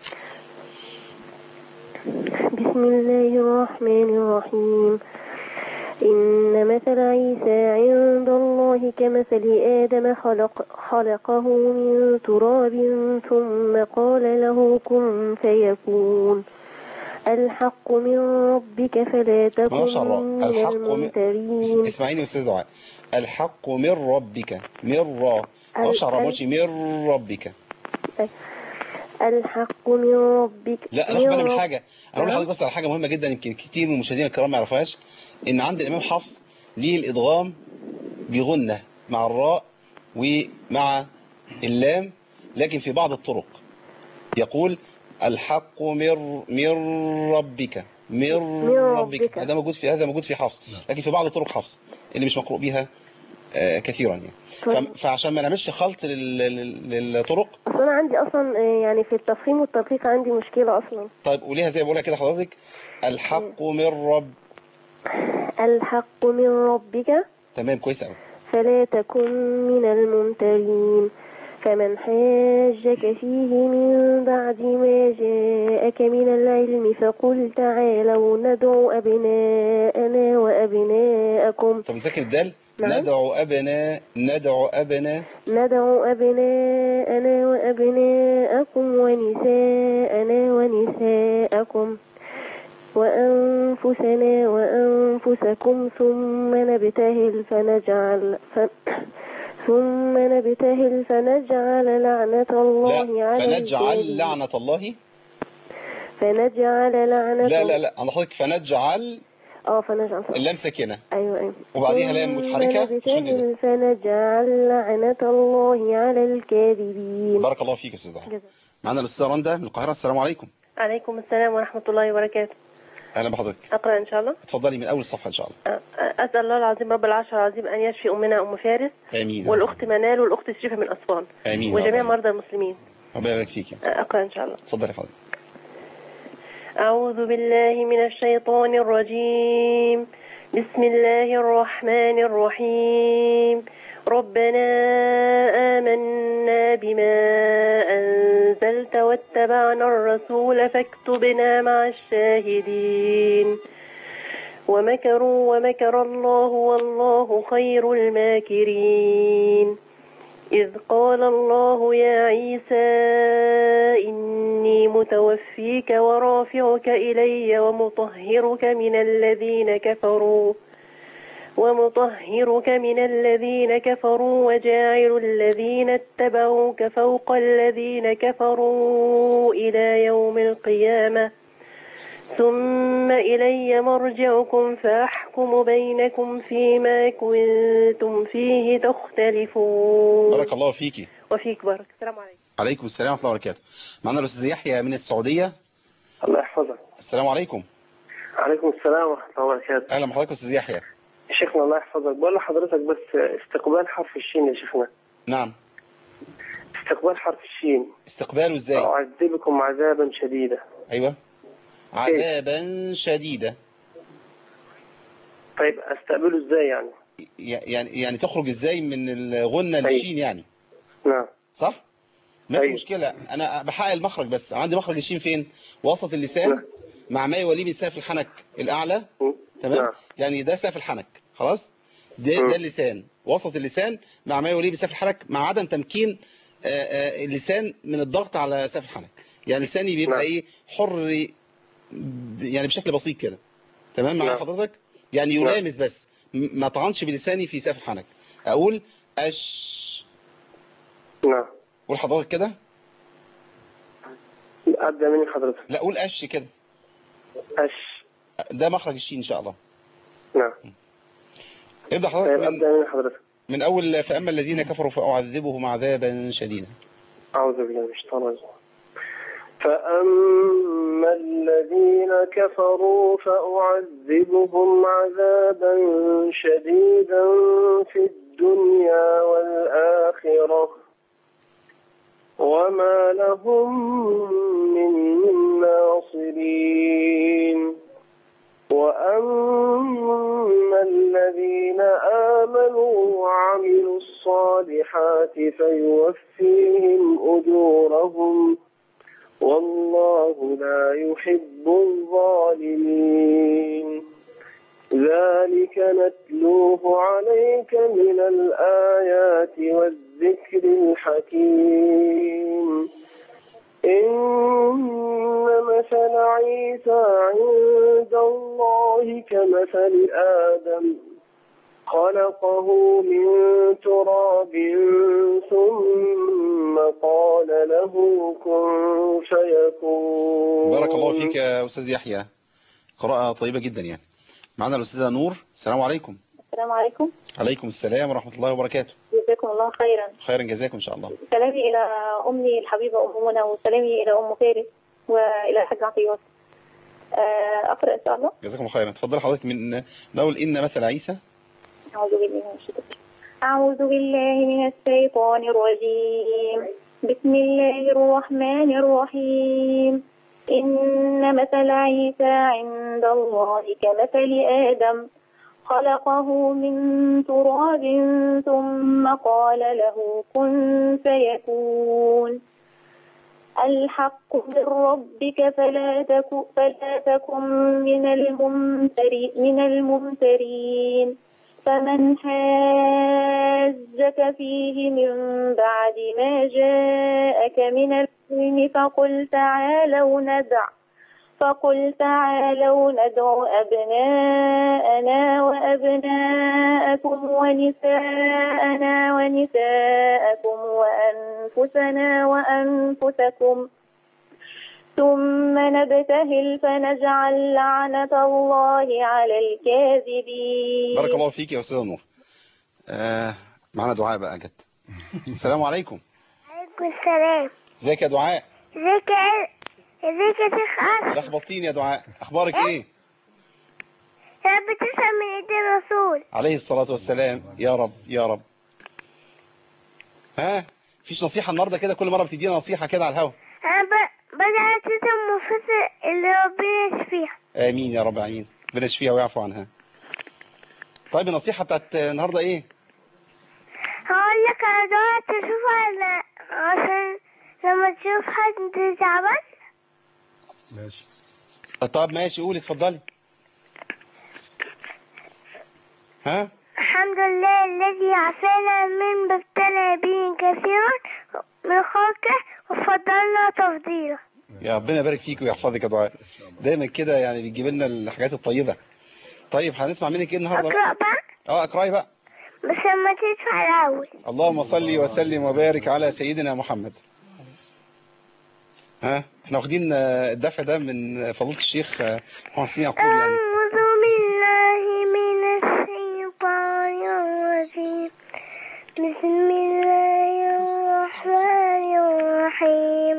بسم الله الرحمن الرحيم. إن مثل عيسى عند الله كمثل آدم خلق خلقه من تراب ثم قال له كن فيكون. الحق من ربك فلا تكن من الممترين. اسمعيني أستاذ دعاء. الحق من ربك من را أشعر ماشي من ربك. الحق من ربك. لا، من ناخد بالنا من رب- حاجة. أنا أقول نعم. لحضرتك بس على حاجة مهمة جدا يمكن كتير من المشاهدين الكرام ما يعرفوهاش، إن عند الإمام حفص ليه الإدغام بغنة مع الراء ومع اللام، لكن في بعض الطرق يقول الحق من من ربك من من ربك. ربك. هذا موجود في هذا موجود في حفص، لكن في بعض طرق حفص اللي مش مقروء بها آه، كثيرا يعني. طيب. ف- فعشان ما نعملش خلط لل- لل- للطرق. أصل أنا عندي أصلا آه، يعني في التفخيم والتدقيق عندي مشكلة أصلا. طيب قوليها زي ما بقولها كده حضرتك، الحق من رب. الحق من ربك تمام، كويس قوي. فلا تكن من الممترين. فمن حاجك فيه من بعد ما جاءك من العلم فقل تعالوا ندعو أبناءنا وأبناءكم. طب نذاكر الدال. نعم. ندعو أبناء ندعو أبناء ندعو أبناءنا وأبناءكم ونساءنا ونساءكم وأنفسنا وأنفسكم ثم نبتهل فنجعل ف... ثم نبتهل فنجعل لعنة الله لا، على فنجعل الكاذبين. لعنة الله. فنجعل لعنة لا لا لا، أنا حضرتك فنجعل اه فنجعل اللام ساكنة أيوة أيوة وبعديها لام متحركة ثم شديدة. نبتهل فنجعل لعنة الله على الكاذبين. بارك الله فيك يا سيدي. معنا الأستاذة رندا من القاهرة. السلام عليكم. عليكم السلام ورحمة الله وبركاته. أهلا بحضرتك. أقرأ إن شاء الله. اتفضلي من أول الصفحة إن شاء الله. أسأل الله العظيم رب العرش العظيم أن يشفي أمنا أم فارس آمين. والأخت منال والأخت شريفة من أسوان آمين. وجميع مرضى المسلمين. ربنا يبارك فيك. أقرأ إن شاء الله. اتفضلي حضرتك. أعوذ بالله من الشيطان الرجيم. بسم الله الرحمن الرحيم. ربنا آمنا بما أنزلت واتبعنا الرسول فاكتبنا مع الشاهدين. ومكروا ومكر الله والله خير الماكرين. إذ قال الله يا عيسى إني متوفيك ورافعك إلي ومطهرك من الذين كفروا ومطهرك من الذين كفروا وجاعل الذين اتبعوك فوق الذين كفروا إلى يوم القيامة ثم إلي مرجعكم فأحكم بينكم فيما كنتم فيه تختلفون. بارك الله فيكي. وفيك بارك. السلام عليكم. عليكم السلام ورحمة الله وبركاته. معنا الأستاذ يحيى من السعودية. الله يحفظك. السلام عليكم. عليكم السلام ورحمة الله وبركاته. أهلا بحضرتك أستاذ يحيى. شيخنا الله يحفظك، بقول لحضرتك بس استقبال حرف الشين يا شيخنا. نعم. استقبال حرف الشين. استقباله ازاي؟ أعذبكم عذابا شديدا. أيوة. عذابا شديدا. طيب استقبله ازاي يعني؟ يعني يعني تخرج ازاي من الغنة للشين يعني؟ نعم. صح؟ ما في مشكلة، أنا بحقق المخرج بس. عندي مخرج الشين فين؟ وسط اللسان. نعم. مع ما يوليه من سقف الحنك الأعلى. تمام؟ نعم. يعني ده سقف الحنك خلاص؟ ده, ده اللسان، وسط اللسان مع ما يوليه بسقف الحنك مع عدم تمكين اللسان من الضغط على سقف الحنك. يعني لساني بيبقى نعم. ايه حر يعني بشكل بسيط كده. تمام معايا نعم. حضرتك؟ يعني يلامس نعم. بس ما طعنش بلساني في سقف الحنك. اقول اش. نعم. قول حضرتك كده. ابدا مني حضرتك. لا قول اش كده. اش. ده مخرج الشين ان شاء الله. نعم. ابدا حضرتك. من... ابدا مني حضرتك. من اول فاما الذين كفروا فاعذبهم عذابا شديدا. اعوذ بالله من الشيطان الرجيم. فأما الذين كفروا فأعذبهم عذابا شديدا في الدنيا والآخرة وما لهم من ناصرين. وأما الذين آمنوا وعملوا الصالحات فيوفيهم أجورهم والله لا يحب الظالمين. ذلك نتلوه عليك من الآيات والذكر الحكيم. إن مثل عيسى عند الله كمثل آدم خلقه من تراب ثم قال له كن فيكون. بارك الله فيك يا أستاذ يحيى، قراءة طيبة جدا يعني. معنا الأستاذة نور. السلام عليكم. السلام عليكم. عليكم السلام ورحمة الله وبركاته. جزاكم الله خيرا. خيرا جزاكم إن شاء الله. سلامي إلى أمي الحبيبة أم منى، وسلامي إلى أم فارس وإلى الحاج عطيات. أقرأ إن شاء الله. جزاكم الله خيرا. تفضل حضرتك من نقول إن مثل عيسى. أعوذ بالله من الشيطان أعوذ بالله من الشيطان الرجيم. بسم الله الرحمن الرحيم. إن مثل عيسى عند الله كمثل آدم خلقه من تراب ثم قال له كن فيكون. الحق من ربك فلا تكن فلا تكن من الممترين من الممترين فمن حاجك فيه من بعد ما جاءك من العلم فقل تعالوا ندع فقل تعالوا ندع أبناءنا وأبناءكم ونساءنا ونساءكم وأنفسنا وأنفسكم ثم نبتهل فنجعل لعنة الله على الكاذبين. بارك الله فيك يا أستاذة نور. آه معنا دعاء بقى جت. السلام عليكم. عليكم السلام. ازيك يا دعاء؟ ازيك يا ازيك يا شيخ أشرف؟ لخبطتيني يا دعاء، أخبارك إيه؟ إيه؟ يا رب تسلم من إيد الرسول عليه الصلاة والسلام. يا رب يا رب. ها فيش نصيحة النهارده كده؟ كل مرة بتدينا نصيحة كده على الهوا. أنا بدأ تسلم مفسر اللي ربنا يشفيها. آمين يا رب آمين. ربنا يشفيها ويعفو عنها. طيب النصيحة بتاعت النهارده إيه؟ هقول لك على دعاء تشوفها عشان لما تشوف حد تعبان. ماشي. طب ماشي قولي اتفضلي. ها؟ الحمد لله الذي عافانا من ابتلى به كثيرا من خلقه وفضلنا تفضيلا. يا ربنا يبارك فيك ويحفظك يا دعاء. دايما كده يعني بتجيب لنا الحاجات الطيبة. طيب هنسمع منك ايه النهارده بقى؟ اقرأ بقى؟ اه اقرأي بقى. بس لما تدفع الأول. اللهم صل وسلم وبارك على سيدنا محمد. ها احنا واخدين الدفع ده من فضيلة الشيخ محمد حسين يعقوب يعني. أعوذ بالله من الشيطان الرجيم. بسم الله الرحمن الرحيم.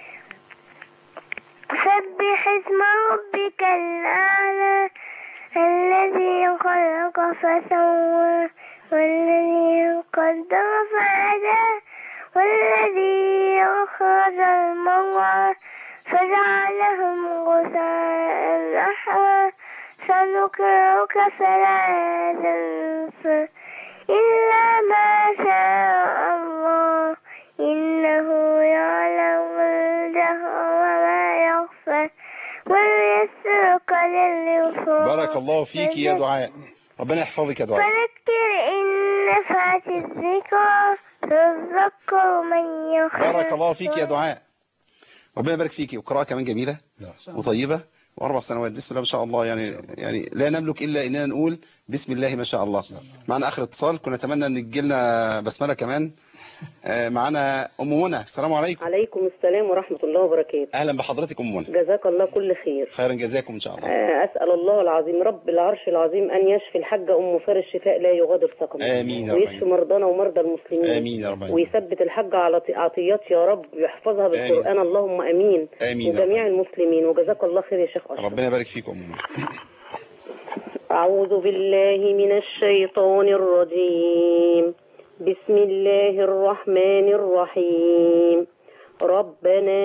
سبح اسم ربك الأعلى الذي خلق فسوى والذي قدر فهدى والذي أخرج المرعى فجعلهم غثاء نحوا سنقرئك فلا تنسى إلا ما شاء الله إنه يعلم الجهر وما يخفى ويسرك لليسرى. بارك الله فيك يا دعاء. ربنا يحفظك يا دعاء. فذكر إن نفعت الذكرى تذكر من يخشى. بارك الله فيك يا دعاء. ربنا يبارك فيكي. وقراءة كمان جميلة وطيبة وأربع سنوات بسم الله ما شاء الله يعني يعني لا نملك إلا إننا نقول بسم الله ما شاء الله. معنا آخر اتصال. كنا نتمنى أن تجي لنا بسملة كمان. معنا أم منى. السلام عليكم. عليكم السلام ورحمة الله وبركاته. أهلا بحضرتك أم منى. جزاك الله كل خير. خيرا جزاكم إن شاء الله. أسأل الله العظيم رب العرش العظيم أن يشفي الحاجة أم فارس شفاء لا يغادر سقما. آمين يا رب. ويشفي مرضانا ومرضى المسلمين. آمين يا رب. ويثبت الحاجة على عطيات يا رب ويحفظها بالقرآن. آمين. اللهم أمين. آمين. وجميع المسلمين. وجزاك الله خير يا شيخ أشرف. ربنا يبارك فيكم أم منى. أعوذ بالله من الشيطان الرجيم. بسم الله الرحمن الرحيم. ربنا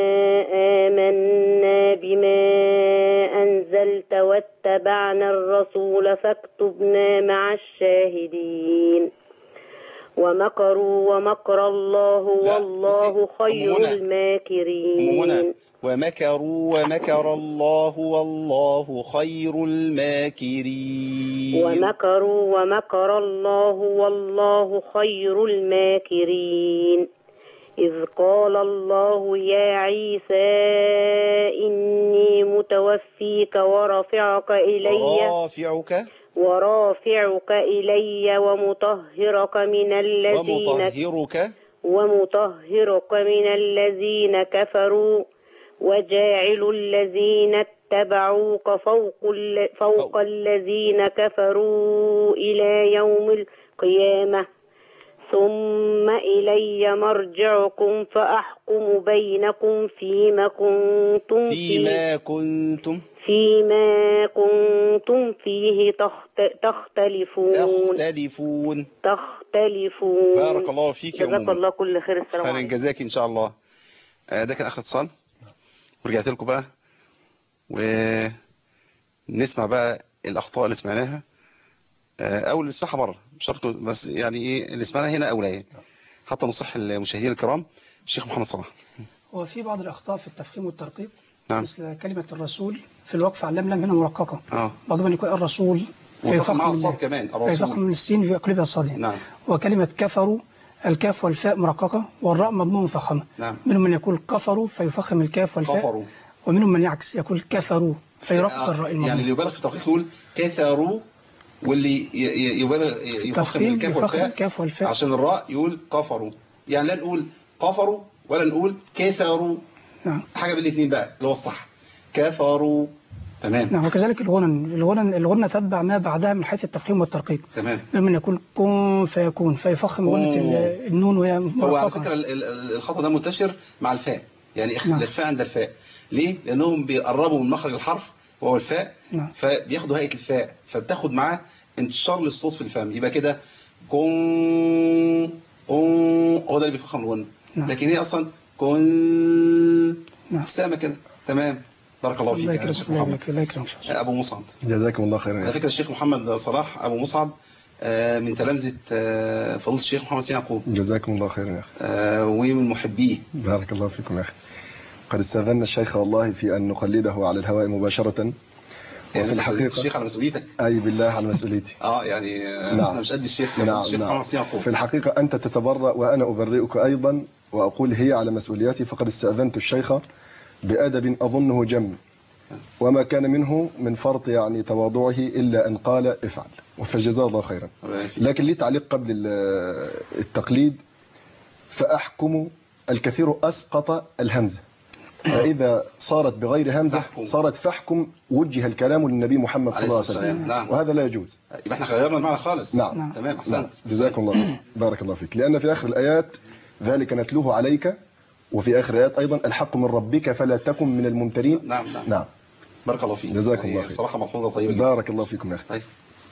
آمنا بما أنزلت واتبعنا الرسول فاكتبنا مع الشاهدين. ومكروا ومكر الله والله خير الماكرين. ومكروا ومكر الله والله خير الماكرين. ومكروا ومكر الله والله خير الماكرين. إذ قال الله يا عيسى إني متوفيك ورافعك إلي رافعك ورافعك إلي ومطهرك من الذين ومطهرك ومطهرك من الذين كفروا وجاعل الذين اتبعوك فوق, ال... فوق الذين كفروا إلى يوم القيامة ثم إلي مرجعكم فأحكم بينكم فيما كنتم فيما كنتم فيما كنتم فيه تخت... تختلفون تختلفون تختلفون. بارك الله فيك يا أم. جزاك الله كل خير. السلام خير عليكم. جزاك إن شاء الله. ده كان آخر اتصال ورجعت لكم بقى ونسمع بقى الأخطاء اللي سمعناها أو اللي نسمعها بره مش شرط، بس يعني إيه اللي سمعناها هنا أولى حتى نصح المشاهدين الكرام. الشيخ محمد صلاح، هو في بعض الأخطاء في التفخيم والترقيق. نعم. مثل كلمة الرسول في الوقف على اللام لام هنا مرققة. اه بعض من يكون الرسول ويفخم مع الصاد كمان الرسول فيفخم من السين ويقلبها الصاد. نعم. وكلمة كفروا الكاف والفاء مرققة والراء مضموم مفخمة. نعم. منهم من يقول كفروا فيفخم الكاف والفاء كفروا. ومنهم من يعكس يقول كفروا فيرقق الراء المضموم. يعني اللي يبالغ في الترقيق يقول كثروا، واللي يبالغ يفخم الكاف والفاء عشان الراء يقول كفروا. يعني لا نقول كفروا ولا نقول كثروا. نعم. حاجة بين الاثنين بقى اللي هو الصح كفروا. تمام. نعم. وكذلك الغنن الغنن الغنة تتبع ما بعدها من حيث التفخيم والترقيق. تمام. من يقول كن فيكون فيفخم غنة النون وهي مرققة. هو على فكرة الخطأ ده منتشر مع الفاء، يعني نعم. الإخفاء عند الفاء. ليه؟ لأنهم بيقربوا من مخرج الحرف وهو الفاء. نعم. فبياخدوا هيئة الفاء فبتاخد معاه انتشار للصوت في الفم، يبقى كده كن كن هو ده اللي بيفخم الغنة. نعم. لكن هي أصلا كن نعم. سامة كده. تمام. بارك الله فيك يا شيخ محمد. الله يكرمك. أبو مصعب، جزاكم الله خيرا. على فكرة الشيخ محمد صلاح أبو مصعب من تلامذة فضيلة الشيخ محمد سين يعقوب. جزاكم الله خيرا يا أخي. ومن محبيه. بارك الله فيكم يا أخي. قد استاذنا الشيخ والله في أن نقلده على الهواء مباشرة. وفي الحقيقة الشيخ على مسؤوليتك. أي بالله على مسؤوليتي. اه يعني نعم. أنا مش قد الشيخ. نعم. الشيخ نعم. محمد سين يعقوب. في الحقيقة أنت تتبرأ وأنا أبرئك أيضا وأقول هي على مسؤوليتي. فقد استأذنت الشيخ بأدب أظنه جم، وما كان منه من فرط يعني تواضعه إلا أن قال افعل، فجزاه الله خيرا. لكن لي تعليق قبل التقليد. فأحكم الكثير أسقط الهمزة، فإذا صارت بغير همزة صارت فحكم وجه الكلام للنبي محمد صلى الله عليه وسلم. نعم. وهذا لا يجوز. يبقى احنا غيرنا المعنى خالص. نعم. نعم. تمام. أحسنت. جزاكم الله. بارك الله فيك. لأن في آخر الآيات ذلك نتلوه عليك، وفي آخر الآيات أيضا الحق من ربك فلا تكن من الممترين. نعم. نعم. نعم. بارك الله فيك. جزاكم الله خير. صراحة ملحوظة طيبة جدا. بارك الله فيكم يا أخي. طيب.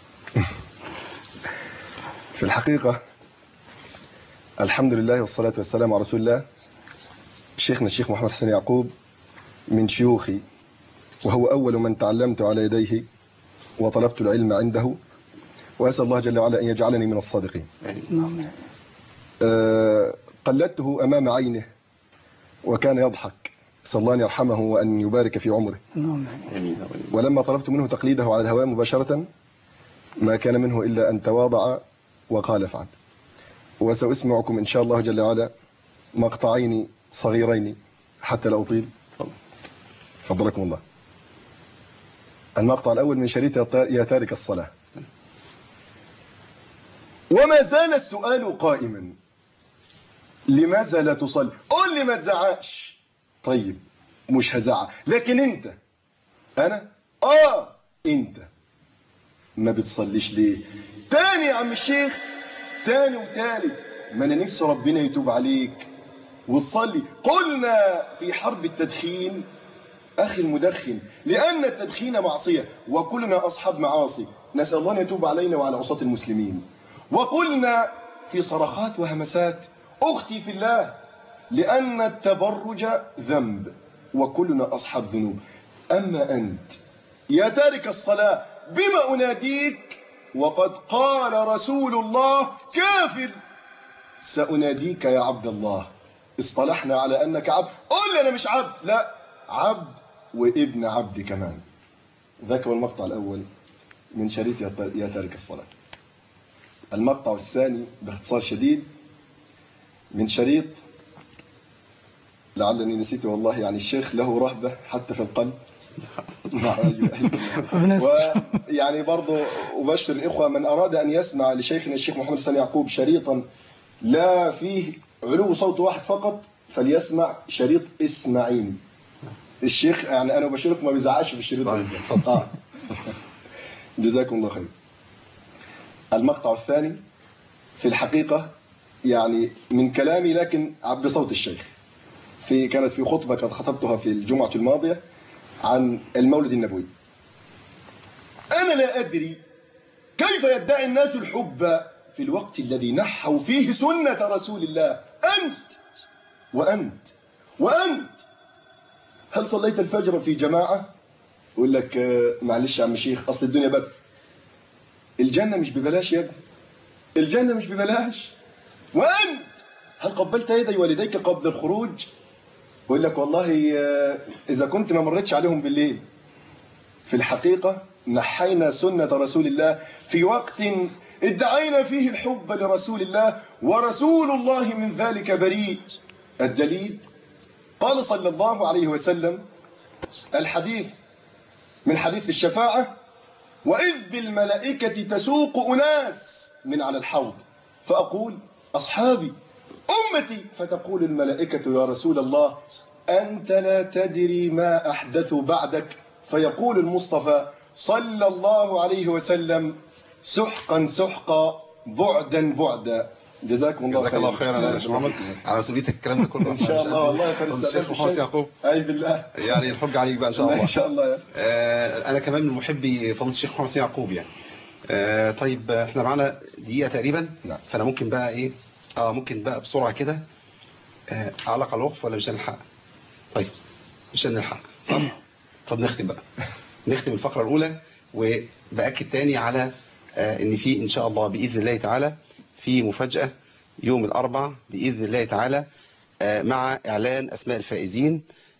في الحقيقة الحمد لله والصلاة والسلام على رسول الله. شيخنا الشيخ محمد حسين يعقوب من شيوخي، وهو أول من تعلمت على يديه وطلبت العلم عنده، وأسأل الله جل وعلا أن يجعلني من الصادقين. نعم. أه قلدته أمام عينه وكان يضحك، أسأل الله أن يرحمه وأن يبارك في عمره. نعم. ولما طلبت منه تقليده على الهواء مباشرة ما كان منه إلا أن تواضع وقال افعل. وسأسمعكم إن شاء الله جل وعلا مقطعين صغيرين حتى لا أطيل. فضلكم الله. المقطع الأول من شريط يا تارك الصلاة. وما زال السؤال قائما، لماذا لا تصلي؟ قول لي ما تزعقش. طيب مش هزعق، لكن انت انا اه انت ما بتصليش ليه؟ تاني يا عم الشيخ، تاني وتالت. ما انا نفسي ربنا يتوب عليك وتصلي. قلنا في حرب التدخين اخي المدخن لان التدخين معصيه وكلنا اصحاب معاصي، نسال الله ان يتوب علينا وعلى عصاة المسلمين. وقلنا في صرخات وهمسات اختي في الله لان التبرج ذنب وكلنا اصحاب ذنوب. اما انت يا تارك الصلاه بما اناديك وقد قال رسول الله كافر. ساناديك يا عبد الله. اصطلحنا على انك عبد. قل لي انا مش عبد، لا عبد وابن عبد كمان. ذاك هو المقطع الاول من شريط يا تارك الصلاه. المقطع الثاني باختصار شديد من شريط لعلني نسيته والله، يعني الشيخ له رهبه حتى في القلب ويعني برضو أبشر الإخوة من أراد أن يسمع لشيخنا الشيخ محمد حسين يعقوب شريطا لا فيه علو صوت واحد فقط فليسمع شريط إسماعيلي. الشيخ يعني أنا أبشركم ما بيزعقش في الشريط ده. آه. جزاكم الله خير. المقطع الثاني في الحقيقة يعني من كلامي لكن بصوت الشيخ، في كانت في خطبة قد خطبتها في الجمعة الماضية عن المولد النبوي. أنا لا أدري كيف يدعي الناس الحب في الوقت الذي نحوا فيه سنة رسول الله. أنت وأنت وأنت هل صليت الفجر في جماعة؟ يقول لك معلش يا عم الشيخ أصل الدنيا بك. الجنة مش ببلاش يا ابني، الجنة مش ببلاش. وأنت هل قبلت يدي والديك قبل الخروج؟ يقول لك والله إذا كنت ما مرتش عليهم بالليل. في الحقيقة نحينا سنة رسول الله في وقت ادعينا فيه الحب لرسول الله ورسول الله من ذلك بريء. الدليل قال صلى الله عليه وسلم الحديث من حديث الشفاعة: وإذ بالملائكة تسوق أناس من على الحوض فأقول أصحابي أمتي، فتقول الملائكة يا رسول الله أنت لا تدري ما أحدث بعدك، فيقول المصطفى صلى الله عليه وسلم سحقا سحقا بعدا بعدا. جزاكم الله خيرا. جزاك الله خيرا يا شيخ محمد على مسؤوليتك الكلام ده كله. ان شاء الله والله يا الشيخ محمد يعقوب. اي بالله يعني الحج عليك بقى ان شاء الله. ان شاء الله. آه انا كمان من محبي فضيله الشيخ محمد يعقوب يعني. آه طيب احنا معانا دقيقه تقريبا. نعم. فانا ممكن بقى ايه اه ممكن بقى بسرعه كده آه اعلق على الوقف ولا مش هنلحق؟ طيب مش هنلحق صح؟ طب نختم بقى نختم الفقره الاولى، وباكد تاني على آه ان في ان شاء الله باذن الله تعالى في مفاجاه يوم الأربع بإذن الله تعالى مع إعلان أسماء الفائزين.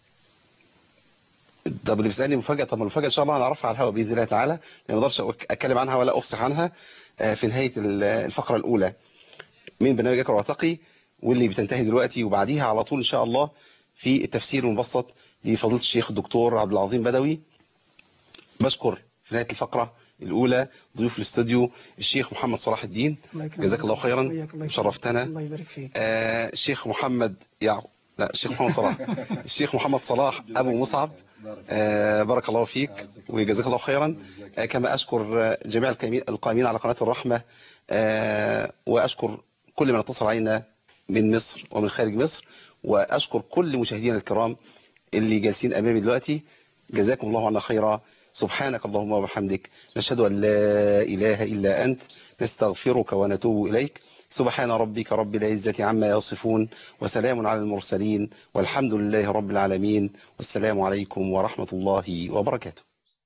طب اللي بيسألني مفاجأة، طب المفاجأة إن شاء الله هنعرفها على الهواء بإذن الله تعالى، ما اقدرش أتكلم عنها ولا أفصح عنها في نهاية الفقرة الأولى من برنامج اقرأ وارتقي، واللي بتنتهي دلوقتي، وبعديها على طول إن شاء الله في التفسير المبسط لفضيلة الشيخ الدكتور عبد العظيم بدوي. بشكر في نهاية الفقرة الأولى ضيوف الاستوديو الشيخ محمد صلاح الدين، جزاك الله خيرا وشرفتنا. الله يبارك فيك. آه الشيخ محمد يعقوب لا الشيخ محمد صلاح الشيخ محمد صلاح أبو مصعب، آه بارك الله فيك وجزاك الله خيرا. آه كما أشكر جميع القائمين على قناة الرحمة، آه وأشكر كل من اتصل علينا من مصر ومن خارج مصر، وأشكر كل مشاهدينا الكرام اللي جالسين أمامي دلوقتي. جزاكم الله عنا خيرا. سبحانك اللهم وبحمدك، نشهد أن لا إله إلا أنت، نستغفرك ونتوب إليك. سبحان ربك رب العزة عما يصفون، وسلام على المرسلين، والحمد لله رب العالمين، والسلام عليكم ورحمة الله وبركاته.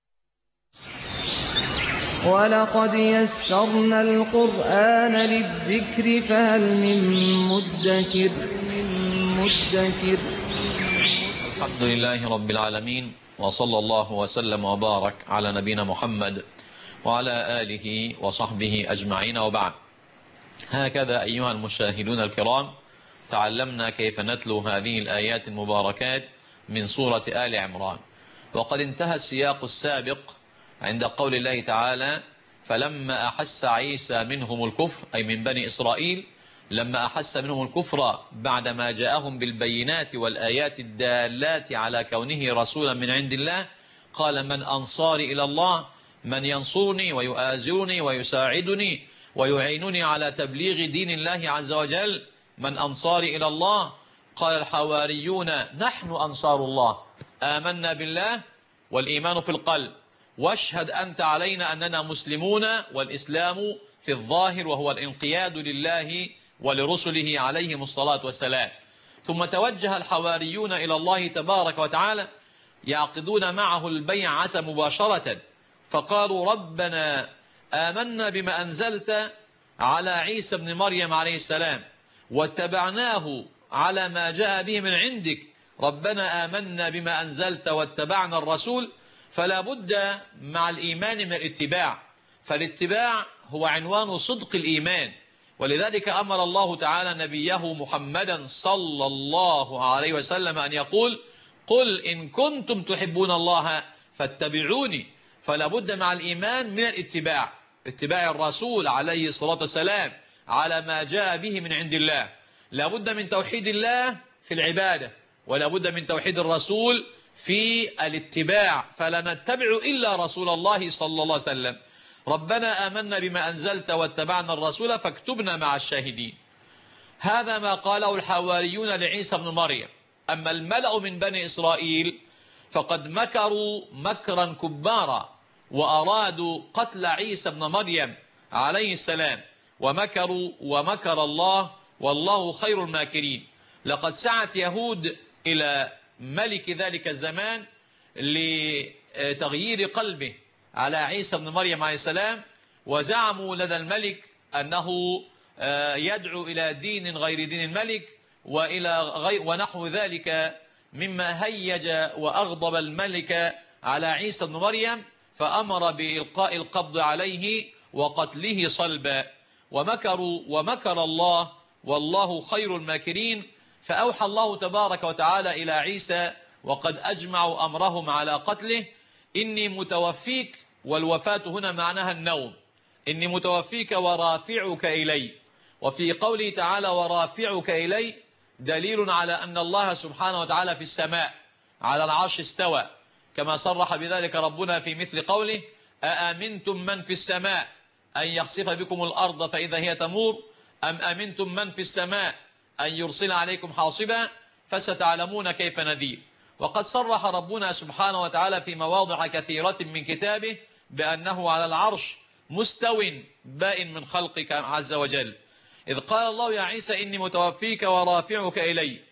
ولقد يسرنا القرآن للذكر فهل من مدكر مدكر الحمد لله رب العالمين، وصلى الله وسلم وبارك على نبينا محمد وعلى آله وصحبه أجمعين، وبعد. هكذا أيها المشاهدون الكرام تعلمنا كيف نتلو هذه الآيات المباركات من سورة آل عمران، وقد انتهى السياق السابق عند قول الله تعالى: فلما أحس عيسى منهم الكفر، أي من بني إسرائيل، لما أحس منهم الكفر بعدما جاءهم بالبينات والآيات الدالات على كونه رسولا من عند الله، قال: من أنصاري إلى الله؟ من ينصرني ويؤازرني ويساعدني ويعينني على تبليغ دين الله عز وجل؟ من أنصاري إلى الله؟ قال الحواريون: نحن أنصار الله، آمنا بالله والإيمان في القلب، واشهد أنت علينا أننا مسلمون، والإسلام في الظاهر وهو الانقياد لله ولرسله عليهم الصلاة والسلام. ثم توجه الحواريون إلى الله تبارك وتعالى يعقدون معه البيعة مباشرة، فقالوا: ربنا آمنا بما أنزلت على عيسى بن مريم عليه السلام واتبعناه على ما جاء به من عندك، ربنا آمنا بما أنزلت واتبعنا الرسول. فلا بد مع الإيمان من الاتباع، فالاتباع هو عنوان صدق الإيمان، ولذلك أمر الله تعالى نبيه محمدا صلى الله عليه وسلم أن يقول: قل إن كنتم تحبون الله فاتبعوني. فلا بد مع الإيمان من الاتباع، اتباع الرسول عليه الصلاة والسلام على ما جاء به من عند الله. لا بد من توحيد الله في العبادة، ولا بد من توحيد الرسول في الاتباع، فلا نتبع إلا رسول الله صلى الله عليه وسلم. ربنا آمنا بما أنزلت واتبعنا الرسول فاكتبنا مع الشاهدين. هذا ما قاله الحواريون لعيسى بن مريم. أما الملأ من بني إسرائيل فقد مكروا مكرا كبارا وأرادوا قتل عيسى بن مريم عليه السلام، ومكروا ومكر الله والله خير الماكرين. لقد سعت يهود إلى ملك ذلك الزمان لتغيير قلبه على عيسى بن مريم عليه السلام، وزعموا لدى الملك أنه يدعو إلى دين غير دين الملك وإلى غي ونحو ذلك مما هيج وأغضب الملك على عيسى بن مريم، فأمر بإلقاء القبض عليه وقتله صلبا. ومكروا ومكر الله والله خير الماكرين. فأوحى الله تبارك وتعالى إلى عيسى وقد أجمعوا أمرهم على قتله: إني متوفيك، والوفاة هنا معناها النوم، إني متوفيك ورافعك إلي. وفي قوله تعالى ورافعك إلي دليل على أن الله سبحانه وتعالى في السماء على العرش استوى، كما صرح بذلك ربنا في مثل قوله: أأمنتم من في السماء أن يخسف بكم الأرض فإذا هي تمور أم أمنتم من في السماء أن يرسل عليكم حاصبا فستعلمون كيف نذير. وقد صرح ربنا سبحانه وتعالى في مواضع كثيرة من كتابه بأنه على العرش مستو بائن من خلقك عز وجل. إذ قال الله يا عيسى إني متوفيك ورافعك إلي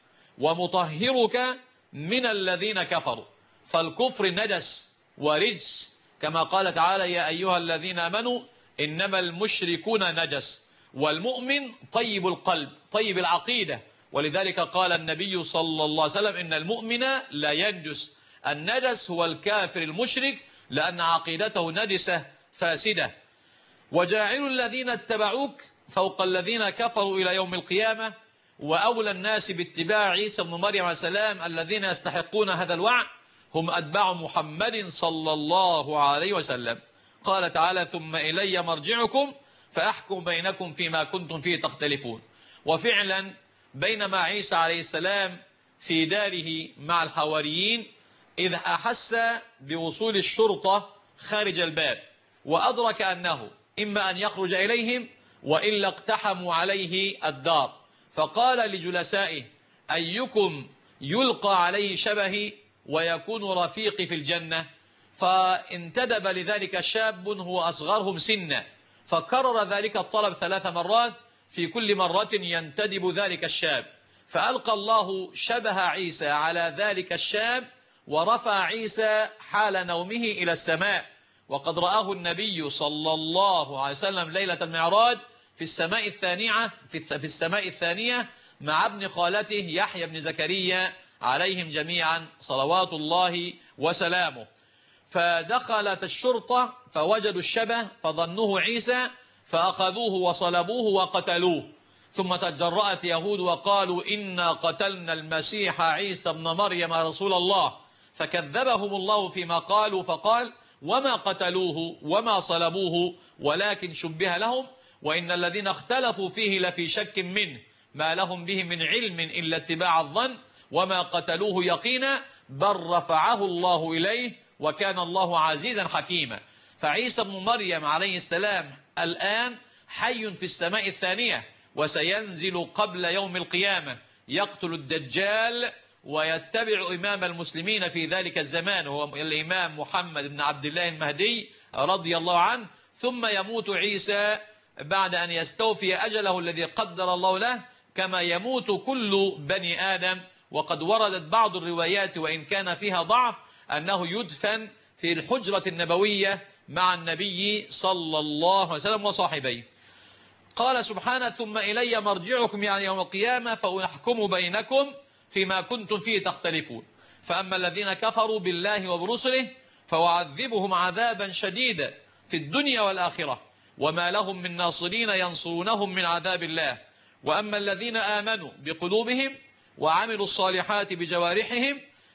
ومطهرك من الذين كفروا. فالكفر نجس ورجس، كما قال تعالى يا أيها الذين آمنوا إنما المشركون نجس، والمؤمن طيب القلب طيب العقيدة. ولذلك قال النبي صلى الله عليه وسلم إن المؤمن لا ينجس. النجس هو الكافر المشرك لأن عقيدته نجسة فاسدة. وجاعل الذين اتبعوك فوق الذين كفروا إلى يوم القيامة. وأولى الناس باتباع عيسى بن مريم عليه السلام الذين يستحقون هذا الوعد هم أتباع محمد صلى الله عليه وسلم. قال تعالى ثم إلي مرجعكم فأحكم بينكم فيما كنتم فيه تختلفون. وفعلا بينما عيسى عليه السلام في داره مع الحواريين إذ أحس بوصول الشرطة خارج الباب، وأدرك أنه إما أن يخرج إليهم وإلا اقتحموا عليه الدار، فقال لجلسائه أيكم يلقى عليه شبهي ويكون رفيقي في الجنة؟ فانتدب لذلك شاب هو أصغرهم سنا، فكرر ذلك الطلب ثلاث مرات، في كل مرة ينتدب ذلك الشاب، فألقى الله شبه عيسى على ذلك الشاب ورفع عيسى حال نومه إلى السماء. وقد رآه النبي صلى الله عليه وسلم ليلة المعراج في السماء الثانية في السماء الثانية مع ابن خالته يحيى بن زكريا عليهم جميعا صلوات الله وسلامه. فدخلت الشرطة فوجدوا الشبه فظنوه عيسى فأخذوه وصلبوه وقتلوه. ثم تجرأت يهود وقالوا إنا قتلنا المسيح عيسى ابن مريم رسول الله، فكذبهم الله فيما قالوا فقال وما قتلوه وما صلبوه ولكن شبه لهم وإن الذين اختلفوا فيه لفي شك منه ما لهم به من علم إلا اتباع الظن وما قتلوه يقينا بل رفعه الله إليه وكان الله عزيزا حكيما. فعيسى ابن مريم عليه السلام الآن حي في السماء الثانية وسينزل قبل يوم القيامة يقتل الدجال ويتبع إمام المسلمين في ذلك الزمان هو الإمام محمد بن عبد الله المهدي رضي الله عنه. ثم يموت عيسى بعد أن يستوفي أجله الذي قدر الله له كما يموت كل بني آدم. وقد وردت بعض الروايات وإن كان فيها ضعف أنه يدفن في الحجرة النبوية مع النبي صلى الله عليه وسلم وصاحبيه. قال سبحانه ثم إلي مرجعكم يعني يوم القيامة فأحكم بينكم فيما كنتم فيه تختلفون. فأما الذين كفروا بالله وبرسله فأعذبهم عذابا شديدا في الدنيا والآخرة وما لهم من ناصرين ينصرونهم من عذاب الله. وأما الذين آمنوا بقلوبهم وعملوا الصالحات بجوارحهم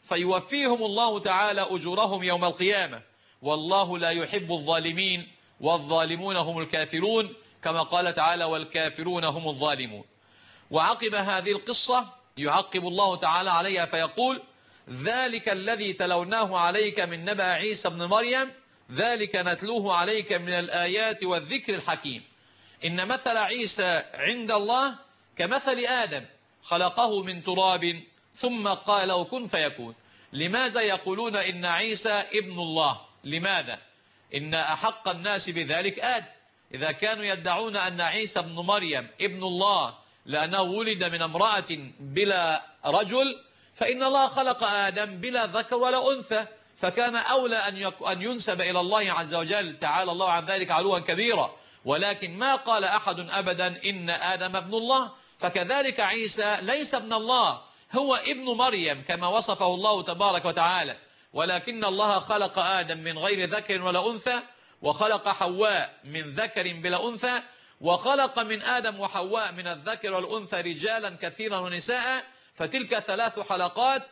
فيوفيهم الله تعالى أجورهم يوم القيامة، والله لا يحب الظالمين والظالمون هم الكافرون، كما قال تعالى والكافرون هم الظالمون. وعقب هذه القصة يعقب الله تعالى عليها فيقول ذلك الذي تلوناه عليك من نبأ عيسى بن مريم ذلك نتلوه عليك من الآيات والذكر الحكيم. إن مثل عيسى عند الله كمثل آدم خلقه من تراب ثم قال له كن فيكون. لماذا يقولون إن عيسى ابن الله؟ لماذا؟ إن أحق الناس بذلك آدم. إذا كانوا يدعون أن عيسى ابن مريم ابن الله لأنه ولد من امرأة بلا رجل، فإن الله خلق آدم بلا ذكر ولا أنثى، فكان أولى أن ينسب إلى الله عز وجل، تعالى الله عن ذلك علوا كبيرا. ولكن ما قال أحد أبدا إن آدم ابن الله، فكذلك عيسى ليس ابن الله، هو ابن مريم كما وصفه الله تبارك وتعالى. ولكن الله خلق آدم من غير ذكر ولا أنثى، وخلق حواء من ذكر بلا أنثى، وخلق من آدم وحواء من الذكر والأنثى رجالا كثيرا ونساء. فتلك ثلاث حلقات: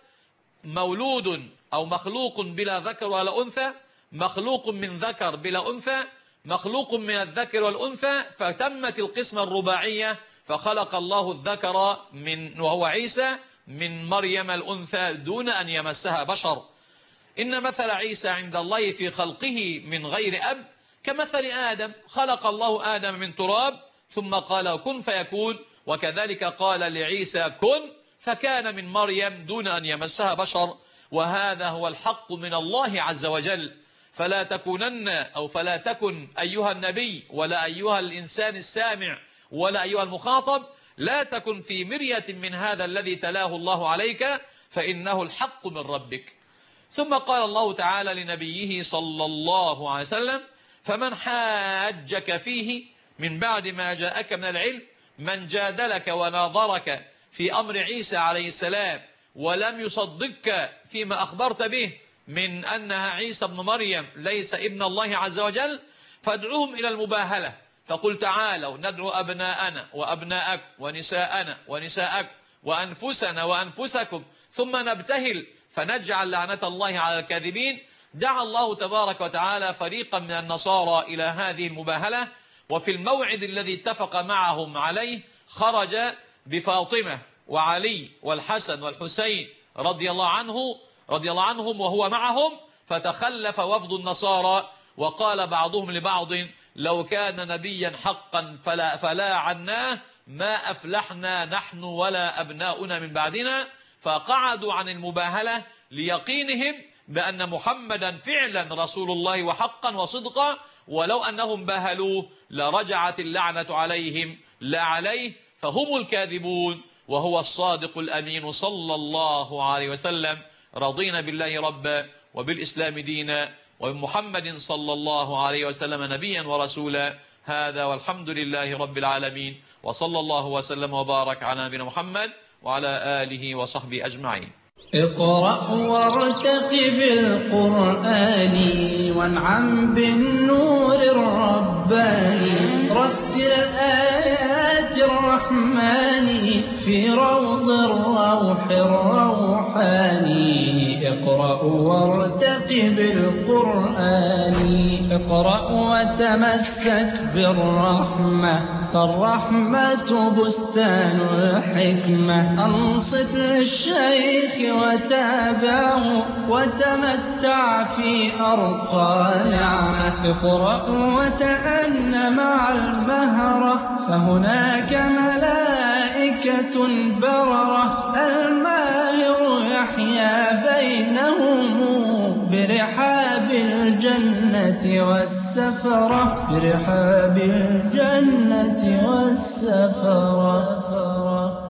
مولود أو مخلوق بلا ذكر ولا أنثى، مخلوق من ذكر بلا أنثى، مخلوق من الذكر والأنثى، فتمت القسمة الرباعية. فخلق الله الذكر من وهو عيسى من مريم الأنثى دون أن يمسها بشر. إن مثل عيسى عند الله في خلقه من غير أب كمثل آدم، خلق الله آدم من تراب ثم قال كن فيكون، وكذلك قال لعيسى كن فكان من مريم دون أن يمسها بشر. وهذا هو الحق من الله عز وجل. فلا تكونن أو فلا تكن أيها النبي ولا أيها الإنسان السامع ولا أيها المخاطب، لا تكن في مرية من هذا الذي تلاه الله عليك، فإنه الحق من ربك. ثم قال الله تعالى لنبيه صلى الله عليه وسلم فمن حاجك فيه من بعد ما جاءك من العلم، من جادلك وناظرك في أمر عيسى عليه السلام ولم يصدقك فيما أخبرت به من أنها عيسى ابن مريم ليس ابن الله عز وجل، فادعوهم إلى المباهلة. فقل تعالوا ندعو أبناءنا وأبناءكم ونساءنا ونساءكم وأنفسنا وأنفسكم ثم نبتهل فنجعل لعنة الله على الكاذبين. دعا الله تبارك وتعالى فريقا من النصارى إلى هذه المباهلة، وفي الموعد الذي اتفق معهم عليه خرج بفاطمة وعلي والحسن والحسين رضي الله عنه رضي الله عنهم وهو معهم، فتخلف وفد النصارى، وقال بعضهم لبعض لو كان نبيا حقا فلا, فلا عناه ما أفلحنا نحن ولا أبناؤنا من بعدنا. فقعدوا عن المباهلة ليقينهم بأن محمدا فعلا رسول الله وحقا وصدقا، ولو أنهم باهلوه لرجعت اللعنة عليهم لا عليه، فهم الكاذبون وهو الصادق الأمين صلى الله عليه وسلم. رضينا بالله ربا وبالإسلام دينا وبمحمد صلى الله عليه وسلم نبيا ورسولا. هذا والحمد لله رب العالمين، وصلى الله وسلم وبارك على نبينا محمد وعلى آله وصحبه أجمعين. اقرأ وارتقب القرآن وانعم بالنور الرباني، رتل آيات الرحمن في روض الروح الروحاني. اقرأ وارتقب القرآن، اقرأ وتمسك بالرحمة، فالرحمة بستان الحكمة. أنصت للشيخ وتابعه وتمتع في أرقى نعمة. اقرأ وتأن مع المهرة، فهناك ملائكة بررة. الماهر يحيا بينهم برحاب الجنة والسفرة، برحاب الجنة والسفرة.